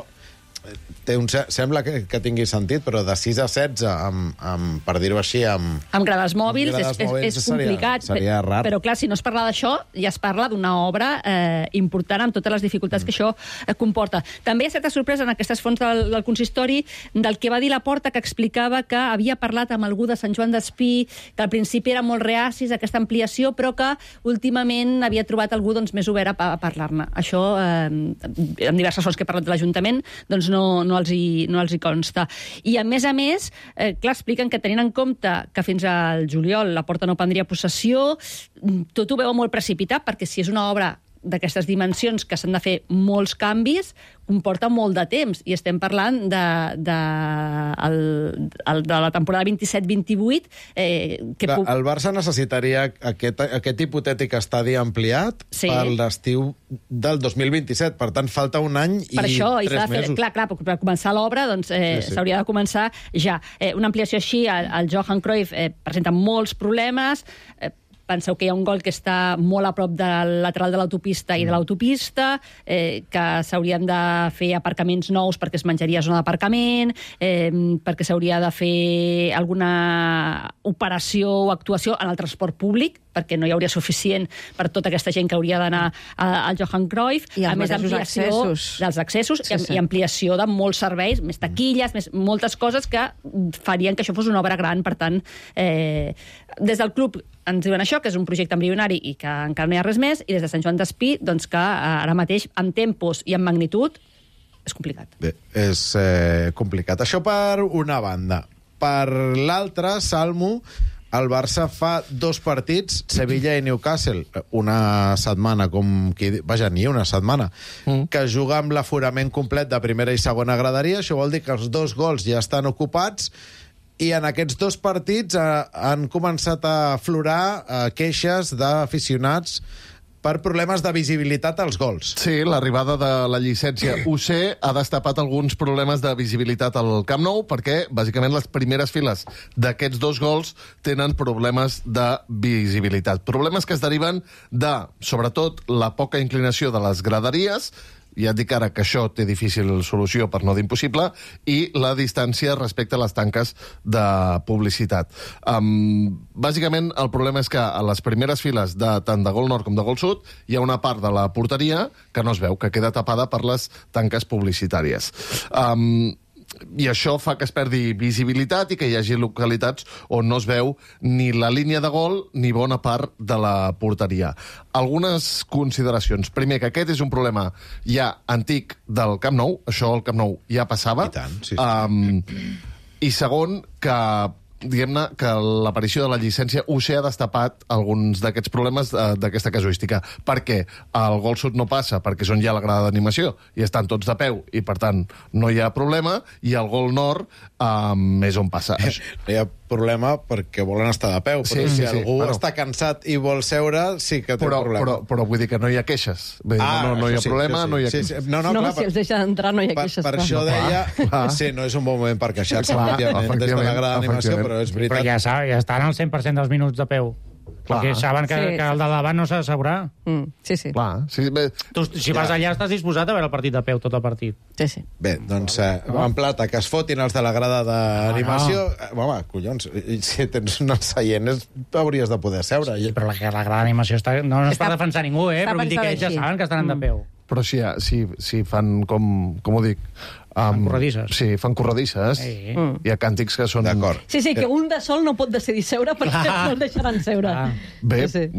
sembla que tingui sentit, però de 6 a 16, per dir-ho així, amb grades mòbils és complicat. Seria rar. Però, clar, si no es parla d'això, ja es parla d'una obra important amb totes les dificultats que això comporta. També hi ha certa sorpresa en aquestes fonts del consistori del que va dir Laporta, que explicava que havia parlat amb algú de Sant Joan d'Espí, que al principi era molt reacis a aquesta ampliació, però que últimament havia trobat algú més obert a parlar-ne. Això, en diverses fonts que he parlat de l'Ajuntament, doncs no els hi consta. I, a més, clar, expliquen que tenint en compte que fins al juliol la Porta no prendria possessió, tot ho veu molt precipitat, perquè si és una obra d'aquestes dimensions que s'han de fer molts canvis comporta molt de temps, i estem parlant de la temporada 27-28. El Barça necessitaria aquest hipotètic estadi ampliat per l'estiu del 2027, per tant falta un any i 3 mesos. Clar, per començar l'obra s'hauria de començar ja. Una ampliació així, el Johan Cruyff presenta molts problemes. Penseu que hi ha un gol que està molt a prop del lateral de l'autopista i de l'autopista, que s'haurien de fer aparcaments nous perquè es menjaria zona d'aparcament, perquè s'hauria de fer alguna operació o actuació en el transport públic, perquè no hi hauria suficient per tota aquesta gent que hauria d'anar al Johan Cruyff, a més ampliació dels accessos i ampliació de molts serveis, més taquilles, moltes coses que farien que això fos una obra gran. Per tant, des del club ens diuen això, que és un projecte embrionari i que encara no hi ha res més, i des de Sant Joan d'Espí, doncs que ara mateix, en tempos i en magnitud, és complicat. Bé, és complicat. Això per una banda. Per l'altra, Salmo, el Barça fa 2 partits, Sevilla i Newcastle, una setmana, ni una setmana, que juga amb l'aforament complet de primera i segona graderia. Això vol dir que els 2 gols ja estan ocupats, i en aquests 2 partits han començat a aflorar queixes d'aficionats per problemes de visibilitat als gols. Sí, l'arribada de la llicència UC ha destapat alguns problemes de visibilitat al Camp Nou, perquè, bàsicament, les primeres files d'aquests 2 gols tenen problemes de visibilitat. Problemes que es deriven de, sobretot, la poca inclinació de les graderies. Ja et dic ara que això té difícil solució, per no dir impossible, i la distància respecte a les tanques de publicitat. Bàsicament, el problema és que a les primeres files tant de gol nord com de gol sud hi ha una part de la porteria que no es veu, que queda tapada per les tanques publicitàries. I això fa que es perdi visibilitat i que hi hagi localitats on no es veu ni la línia de gol ni bona part de la porteria. Algunes consideracions. Primer, que aquest és un problema ja antic del Camp Nou. Això al Camp Nou ja passava. I tant, sí. I segon, que diguem-ne que l'aparició de la llicència UC ha destapat alguns d'aquests problemes d'aquesta casuística. Per què? El gol sud no passa perquè és on hi ha la grada d'animació i estan tots de peu i, per tant, no hi ha problema, i el gol nord és on passa. No hi ha problema perquè volen estar de peu, però si algú està cansat i vol seure, sí que té problema. Però vull dir que no hi ha queixes. No hi ha problema, no hi ha queixes. No, si els deixen entrar no hi ha queixes. Per això deia... Sí, no és un bon moment per queixar-se, òbviament, des de la grada d'animació, però és veritat. Però ja estan al 100% dels minuts de peu. Perquè saben que el de davant no s'ha d'assegurar. Sí. Tu, si vas allà, estàs disposat a veure el partit de peu, tot el partit. Sí. Bé, doncs, en plata, que es fotin els de la grada d'animació... Home, collons, si tens un seient, hauries de poder seure. Però la grada d'animació no és per defensar ningú, però vull dir que ells ja saben que estaran de peu. Però si fan, com ho dic... Fan corredisses. Sí, fan corredisses. Hi ha càntics que són... D'acord. Sí, que un de sol no pot decidir seure perquè no el deixaran seure. Bé,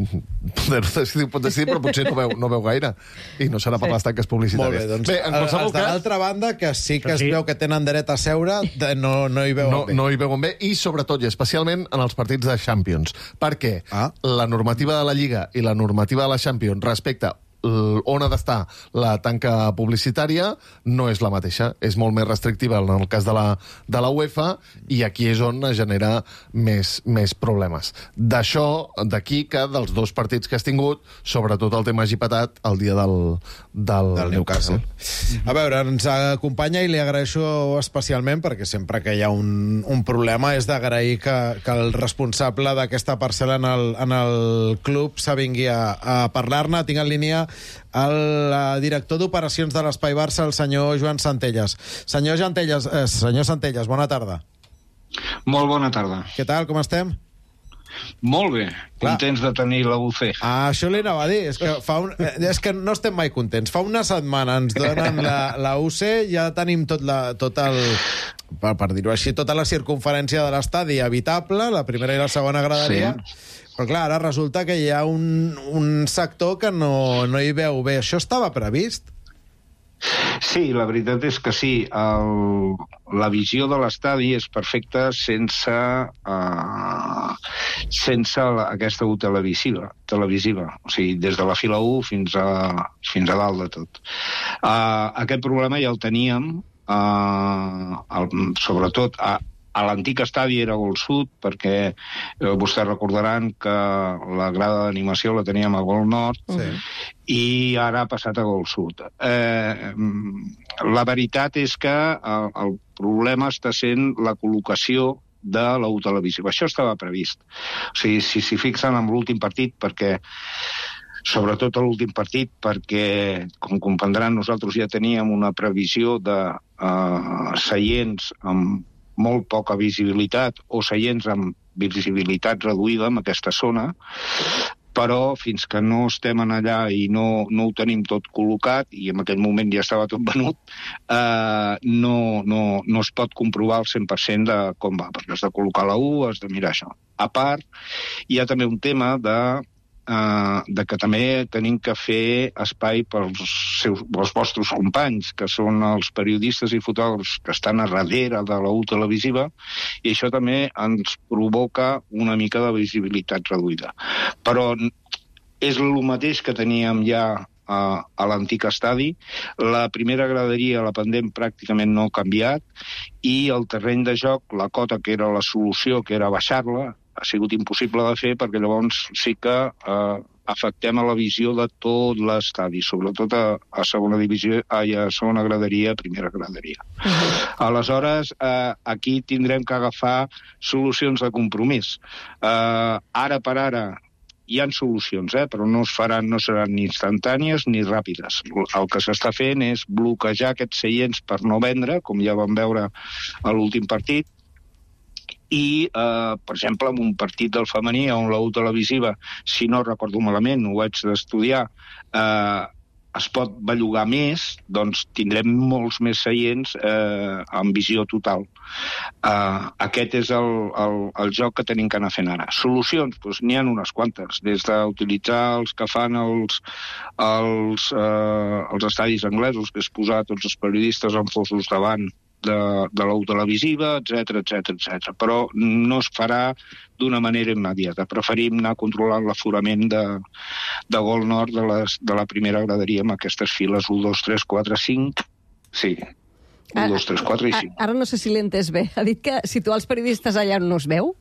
pot decidir, però potser no veu gaire. I no serà per les tanques publicitàries. Molt bé, doncs els de l'altra banda, que sí que es veu que tenen dret a seure, no hi veuen bé. No hi veuen bé, i sobretot i especialment en els partits de Champions. Perquè la normativa de la Lliga i la normativa de la Champions respecte on ha d'estar la tanca publicitària no és la mateixa. És molt més restrictiva en el cas de la UEFA, i aquí és on es genera més problemes. D'aquí que dels 2 partits que has tingut, sobretot el tema hagi patat el dia del Newcastle. A veure, ens acompanya, i li agraeixo especialment, perquè sempre que hi ha un problema és d'agrair que el responsable d'aquesta parcel·la en el club s'avingui a parlar-ne. Tinc en línia el director d'operacions de l'Espai Barça, el senyor Joan Santelles. Senyor Santelles, bona tarda. Molt bona tarda. Què tal, com estem? Molt bé, contents de tenir la UC. Això li anava a dir, és que no estem mai contents. Fa una setmana ens donen la UC, ja tenim per dir-ho així, tota la circunferència de l'estadi habitable, la primera i la segona graderia. Però clar, ara resulta que hi ha un sector que no hi veu bé. Això estava previst? Sí, la veritat és que sí. La visió de l'estadi és perfecta sense aquesta U televisiva. O sigui, des de la fila 1 fins a dalt de tot. Aquest problema ja el teníem, sobretot a l'antic estadi era Gol Sud, perquè vostès recordaran que la grada d'animació la teníem a Gol Nord, i ara ha passat a Gol Sud. La veritat és que el problema està sent la col·locació de la U televisiva. Això estava previst. O sigui, si s'hi fixen en l'últim partit, perquè sobretot a l'últim partit, perquè, com comprendran, nosaltres ja teníem una previsió de seients amb molt poca visibilitat o seients amb visibilitat reduïda en aquesta zona, però fins que no estem en allà i no ho tenim tot col·locat, i en aquell moment ja estava tot venut, no es pot comprovar el 100% de com va, perquè has de col·locar la U, has de mirar això. A part, hi ha també un tema de que també tenim que fer espai pels vostres companys, que són els periodistes i fotògrafs que estan a darrere de la U televisiva, i això també ens provoca una mica de visibilitat reduïda. Però és el mateix que teníem ja a l'antic estadi. La primera graderia, la pendent, pràcticament no ha canviat, i el terreny de joc, la cota que era la solució, que era baixar-la, ha sigut impossible de fer, perquè llavors sí que afectem a la visió de tot l'estadi, sobretot a segona divisió, a segona graderia, a primera graderia. Aleshores, aquí tindrem que agafar solucions de compromís. Ara per ara hi ha solucions, però no seran ni instantànies ni ràpides. El que s'està fent és bloquejar aquests seients per no vendre, com ja vam veure a l'últim partit, i, per exemple, en un partit del femení on la U televisiva, si no recordo malament, ho haig d'estudiar, es pot bellugar més, doncs tindrem molts més seients en visió total. Aquest és el joc que tenim que anar fent ara. Solucions, doncs n'hi ha unes quantes, des d'utilitzar els que fan els estadis anglesos, que és posar tots els periodistes en fosos davant de la U televisiva, etc. Però no es farà d'una manera immediata. Preferim anar controlant l'aforament de Gol Nord de la primera graderia amb aquestes files 1, 2, 3, 4, 5... Sí, 1, 2, 3, 4 i 5. Ara no sé si l'he entès bé. Ha dit que situar els periodistes allà on no es veu?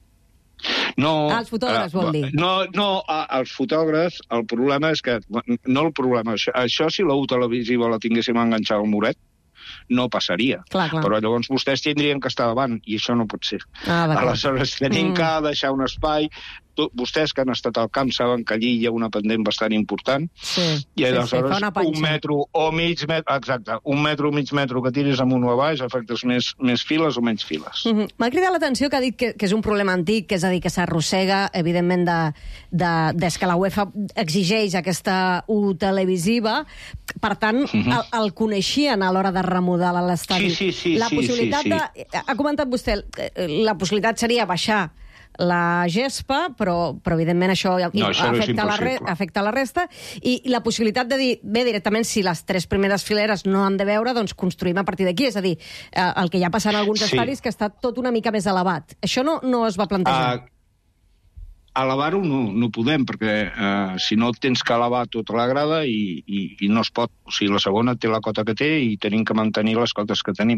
No, els fotògrafs, vol dir. No, els fotògrafs, el problema és que... No el problema, això si la U televisiva la tinguéssim enganxada al muret, no passaria. Clar. Però llavors vostès tindrien que estar davant, i això no pot ser. Aleshores tenim que deixar un espai. Vostès que han estat al camp saben que allí hi ha una pendent bastant important, i aleshores un metro o mig metre, exacte, un metro o mig metro que tiris amunt o a baix, afectes més files o menys files. M'ha cridat l'atenció que ha dit que és un problema antic, que és a dir, que s'arrossega, evidentment, des que la UEFA exigeix aquesta U televisiva. Per tant, el coneixien a l'hora de remodelar l'estadi. Sí. La possibilitat de... Ha comentat vostè, la possibilitat seria baixar la gespa, però evidentment això afecta la resta, i la possibilitat de dir, bé, directament, si les 3 primeres fileres no han de veure, doncs construïm a partir d'aquí. És a dir, el que ja passa en alguns estadis, que està tot una mica més elevat. Això no es va plantejar. Elevar-ho no podem, perquè si no tens que elevar tota la grada i no es pot. O sigui, la segona té la cota que té i tenim que mantenir les cotes que tenim.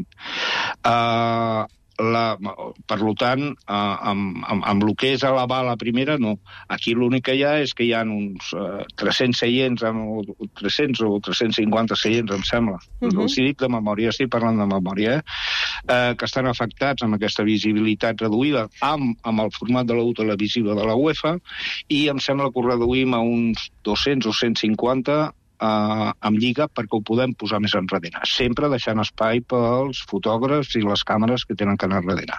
Per tant, amb el que és elevar la primera, no. Aquí l'únic que hi ha és que hi ha uns 300 seients, 300 o 350 seients, em sembla. Els dic de memòria, estic parlant de memòria, que estan afectats amb aquesta visibilitat reduïda amb el format de la U televisiva de la UEFA, i em sembla que ho reduïm a uns 200 o 150 amb lliga, perquè ho podem posar més enrere, sempre deixant espai pels fotògrafs i les càmeres que tenen que anar enrere.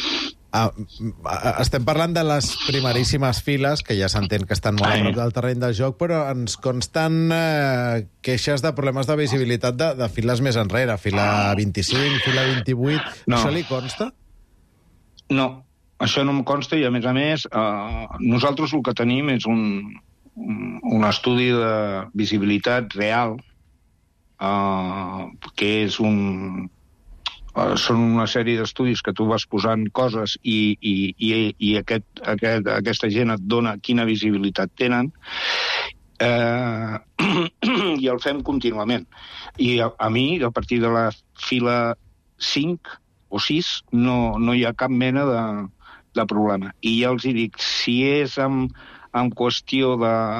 Estem parlant de les primeríssimes files, que ja s'entén que estan molt a prop del terreny de joc, però ens consten queixes de problemes de visibilitat de files més enrere, fila 25, fila 28... No. Això li consta? No, això no em consta, i a més, nosaltres el que tenim és un estudi de visibilitat real que és són una sèrie d'estudis que tu vas posant coses i aquesta gent et dona quina visibilitat tenen, i el fem contínuament. I a mi, a partir de la fila 5 o 6, no hi ha cap mena de problema. I ja els dic, si és en qüestió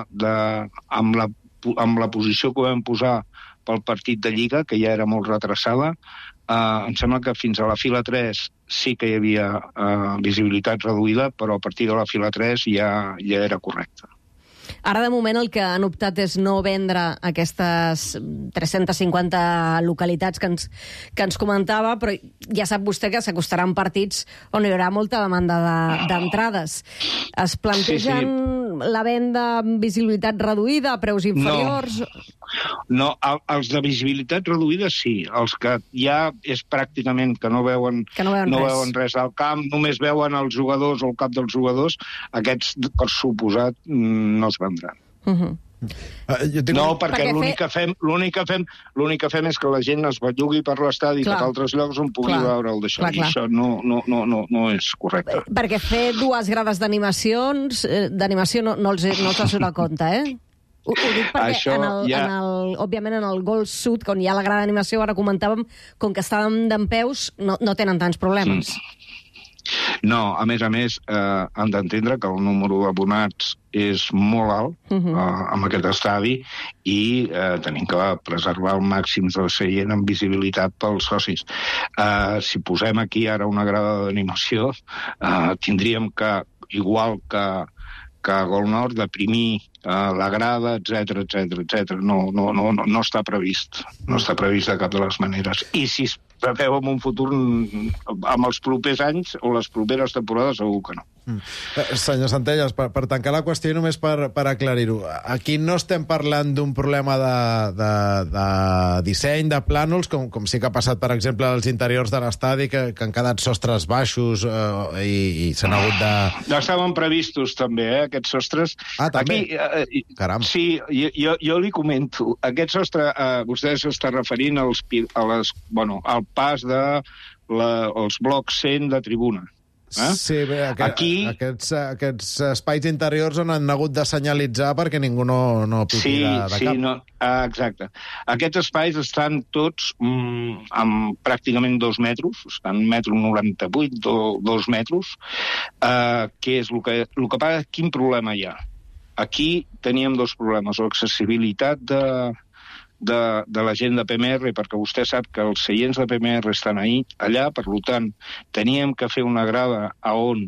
amb la posició que vam posar pel partit de Lliga, que ja era molt retrasada, em sembla que fins a la fila 3 sí que hi havia visibilitat reduïda, però a partir de la fila 3 ja era correcte. Ara, de moment, el que han optat és no vendre aquestes 350 localitats que ens comentava, però ja sap vostè que s'acostaran partits on hi haurà molta demanda d'entrades. Es plantegen la venda amb visibilitat reduïda, a preus inferiors? No, els de visibilitat reduïda sí. Els que ja és pràcticament que no veuen res al camp, només veuen els jugadors o el cap dels jugadors, aquests, per suposat, no es vendran. No, perquè l'únic que fem és que la gent es bellugui per l'estadi i per altres llocs on pugui veure el d'això. I això no és correcte. Perquè fer 2 grades d'animació no els ha surt a compte, eh? Ho dic perquè, òbviament, en el Gol Sud, on hi ha la grada d'animació, ara comentàvem, com que estàvem dempeus, no tenen tants problemes. No, a més, han d'entendre que el número d'abonats és molt alt amb aquest estadi i tenim que preservar el màxim del seient amb visibilitat pels socis. Si posem aquí ara una grada d'animació, tindríem que, igual que a Gol Nord, deprimir la grada, etc. No està previst. No està previst de cap de les maneres. I si es preveu en un futur, amb els propers anys o les properes temporades, segur que no. Senyor Centelles, per tancar la qüestió, només per aclarir-ho, aquí no estem parlant d'un problema de disseny, de plànols, com sí que ha passat, per exemple, als interiors de l'estadi, que han quedat sostres baixos i s'han hagut de... Ja estaven previstos, també, aquests sostres. També? Caram. Sí, jo li comento. Aquest sostre, vostè s'està referint al pas dels blocs 100 de tribuna. Sí, bé, aquests espais interiors on han hagut de senyalitzar perquè ningú no piqui de cap. Sí, exacte. Aquests espais estan tots amb pràcticament 2 metres, estan 1,98 m, 2 metres, que és el que passa. Quin problema hi ha? Aquí teníem 2 problemes, l'accessibilitat de la gent de PMR, perquè vostè sap que els seients de PMR estan allà, per tant, teníem que fer una grada on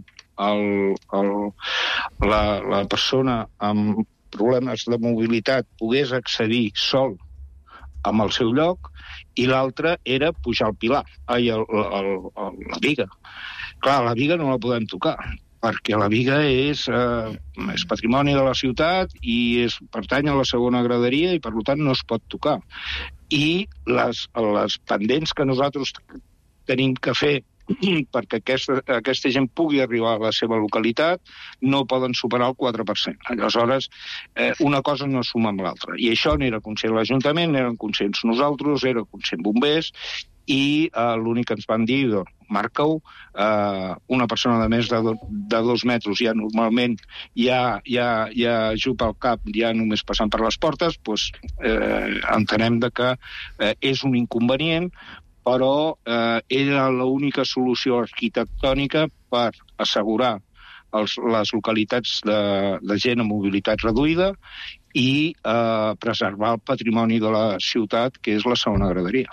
la persona amb problemes de mobilitat pogués accedir sol amb el seu lloc, i l'altre era pujar el pilar, la viga. Clar, la viga no la podem tocar, perquè la viga és patrimoni de la ciutat i pertany a la segona graderia i, per tant, no es pot tocar. I les pendents que nosaltres tenim que fer perquè aquesta gent pugui arribar a la seva localitat no poden superar el 4%. Aleshores, una cosa no suma amb l'altra. I això n'era conscient l'Ajuntament, n'eren conscients nosaltres, era conscient bombers, i l'únic que ens van dir, marca-ho, una persona de més de 2 metres ja normalment ja ajupa el cap ja només passant per les portes, doncs entenem que és un inconvenient, però era l'única solució arquitectònica per assegurar les localitats de gent amb mobilitat reduïda i preservar el patrimoni de la ciutat, que és la segona graderia.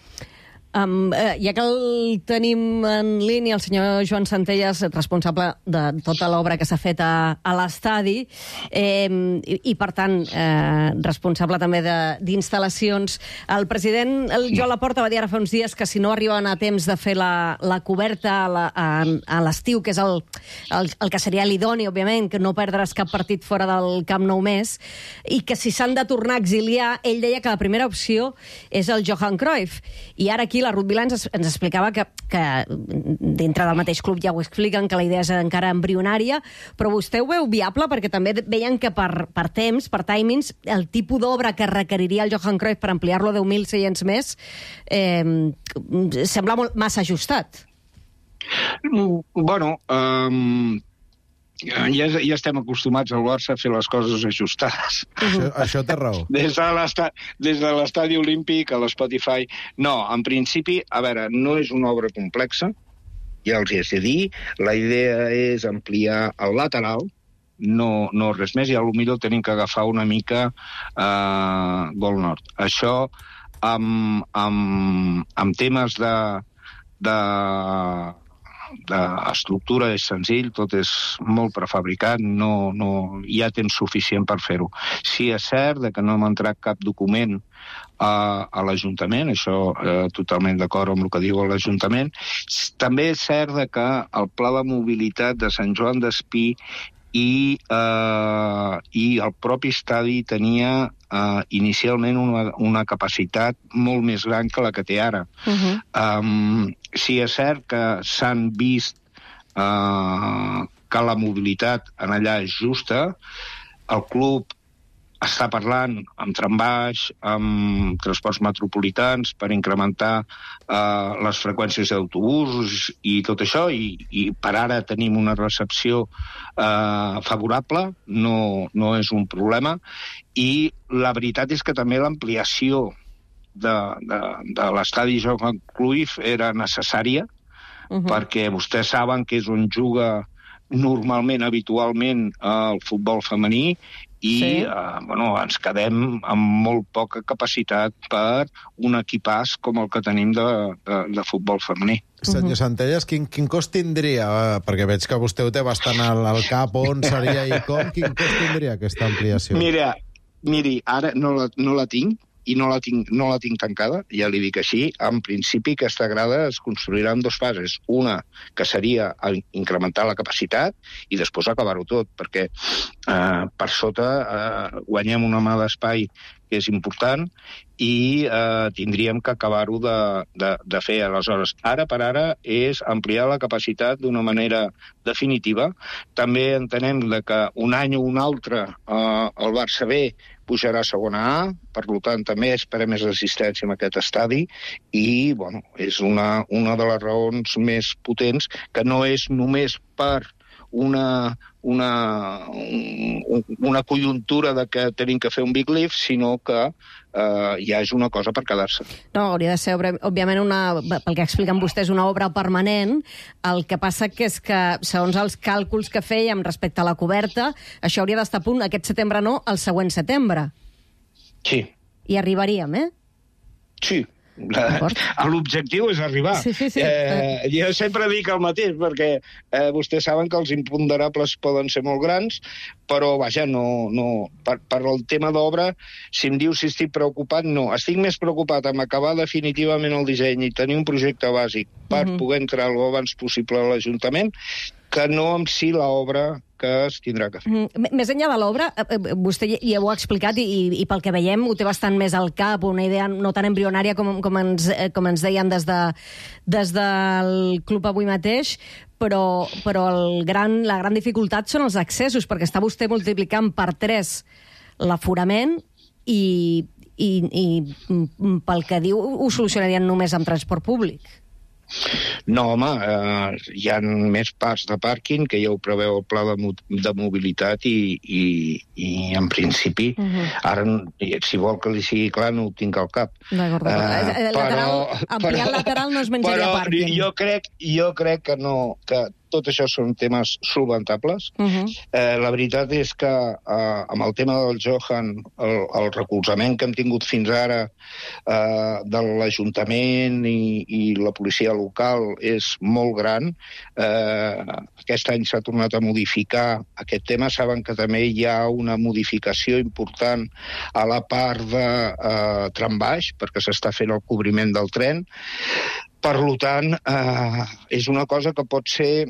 Ja que el tenim en línia, el senyor Joan Centelles, responsable de tota l'obra que s'ha fet a l'estadi, i per tant responsable també d'instal·lacions. El president Joan Laporta va dir ara fa uns dies que si no arribaven a temps de fer la coberta a l'estiu, que és el que seria l'idoni, òbviament, que no perdràs cap partit fora del Camp Nou més, i que si s'han de tornar a exiliar, ell deia que la primera opció és el Johan Cruyff. I ara aquí aquí la Ruth Vilà ens explicava que dintre del mateix club ja ho expliquen, que la idea és encara embrionària, però vostè ho veu viable? Perquè també veien que per temps, per timings, el tipus d'obra que requeriria el Johan Cruyff per ampliar-lo a 10.000 més sembla massa ajustat. Bueno, ja estem acostumats al Barça a fer les coses ajustades. Això té raó. Des de l'estadi olímpic a l'Spotify. No, en principi, a veure, no és una obra complexa, ja els hi he de dir. La idea és ampliar el lateral, no res més, i potser tenim que agafar una mica Gol Nord. Això, amb temes d'estructura és senzill, tot és molt prefabricat, hi ha temps suficient per fer-ho. Sí, és cert que no hem entrat cap document a l'Ajuntament, això totalment d'acord amb el que diu l'Ajuntament. També és cert que el pla de mobilitat de Sant Joan d'Espí i el propi estadi tenia inicialment una capacitat molt més gran que la que té ara. Sí, és cert que s'han vist que la mobilitat en allà és justa. El club està parlant amb trambaix, amb transports metropolitans per incrementar les freqüències d'autobusos i tot això, i per ara tenim una recepció favorable, no és un problema, i la veritat és que també l'ampliació de l'estadi Johan Cruyff era necessària, perquè vostès saben que és on juga normalment, habitualment, el futbol femení, i ens quedem amb molt poca capacitat per un equipàs com el que tenim de futbol femení. Senyor Centelles, quin cost tindria? Perquè veig que vostè ho té bastant al cap, on seria i com. Quin cost tindria aquesta ampliació? Miri, ara no la tinc, i no la tinc tancada, ja li dic així. En principi, aquesta grada es construirà en 2 fases. Una, que seria incrementar la capacitat, i després acabar-ho tot, perquè per sota guanyem una mà d'espai que és important, i tindríem que acabar-ho de fer. Aleshores, ara per ara és ampliar la capacitat d'una manera definitiva. També entenem que un any o un altre el Barça B pujarà a segona A, per tant també esperem més resistència en aquest estadi, i és una de les raons més potents, que no és només per una conjuntura de que tenim que fer un big lift, sinó que ja és una cosa per quedar-se. No, hauria de ser, òbviament, pel que expliquen vostès, una obra permanent. El que passa és que, segons els càlculs que fèiem respecte a la coberta, això hauria d'estar a punt aquest setembre, no, el següent setembre. Sí. I arribaríem, Sí. L'objectiu és arribar. Sí. Jo sempre dic el mateix, perquè vostès saben que els imponderables poden ser molt grans, però, vaja, per el tema d'obra, si em diu si estic preocupat, no. Estic més preocupat amb acabar definitivament el disseny i tenir un projecte bàsic per poder entrar el abans possible a l'Ajuntament, que no en si l'obra que es tindrà que fer. Més enllà de l'obra, vostè ja ho ha explicat i pel que veiem ho té bastant més al cap, una idea no tan embrionària com ens deien des del club avui mateix, però la gran dificultat són els accessos, perquè està vostè multiplicant per 3 l'aforament i pel que diu ho solucionarien només amb transport públic. No, home, hi ha més parcs de pàrquing, que ja ho preveu el pla de mobilitat, i en principi, ara, si vol que li sigui clar, no ho tinc al cap. Ampliar el lateral no es menjaria pàrquing. Jo crec que no, que tot això són temes solventables. La veritat és que amb el tema del Johan, el recolzament que hem tingut fins ara de l'Ajuntament i la policia local és molt gran. Aquest any s'ha tornat a modificar aquest tema. Saben que també hi ha una modificació important a la part de trambaix, perquè s'està fent el cobriment del tren. Per tant, és una cosa que pot ser...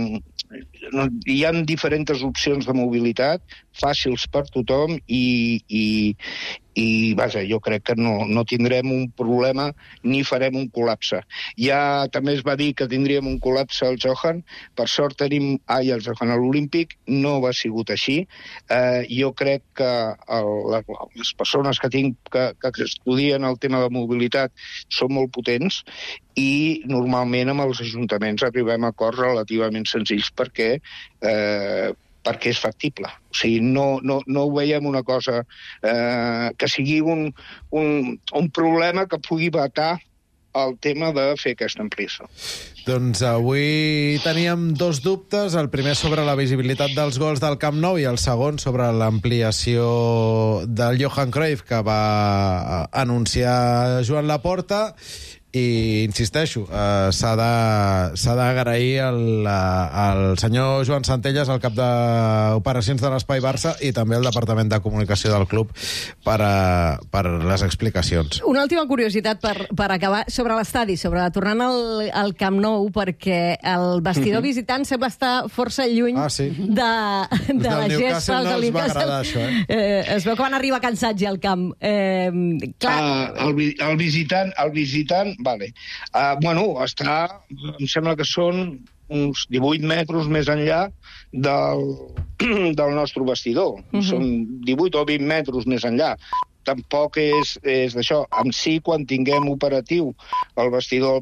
Hi ha diferents opcions de mobilitat, fàcils per tothom, i i vaja, jo crec que no tindrem un problema ni farem un col·lapse. Ja també es va dir que tindríem un col·lapse al Johan, per sort tenim el Johan a l'Olímpic, no va sigut així. Jo crec que les persones que estudien el tema de mobilitat són molt potents i normalment amb els ajuntaments arribem a acords relativament senzills perquè és factible. O sigui, no ho veiem una cosa que sigui un problema que pugui vetar el tema de fer aquesta ampliació. Doncs avui teníem dos dubtes, el primer sobre la visibilitat dels gols del Camp Nou i el segon sobre l'ampliació del Johan Cruyff que va anunciar Joan Laporta. I insisteixo, s'ha d'agrair al senyor Joan Centelles, el cap d'operacions de l'Espai Barça, i també al Departament de Comunicació del club per les explicacions. Una última curiositat per acabar sobre l'estadi, tornant al Camp Nou, perquè el vestidor visitant sembla estar força lluny de la gespa del Newcastle. No els va agradar això, es veu que van arribar cansats ja al camp. El visitant vale. Està, em sembla que són uns 18 metres més enllà del nostre vestidor. Són 18 o 20 metres més enllà. Tampoc és d'això. En si, quan tinguem operatiu el vestidor del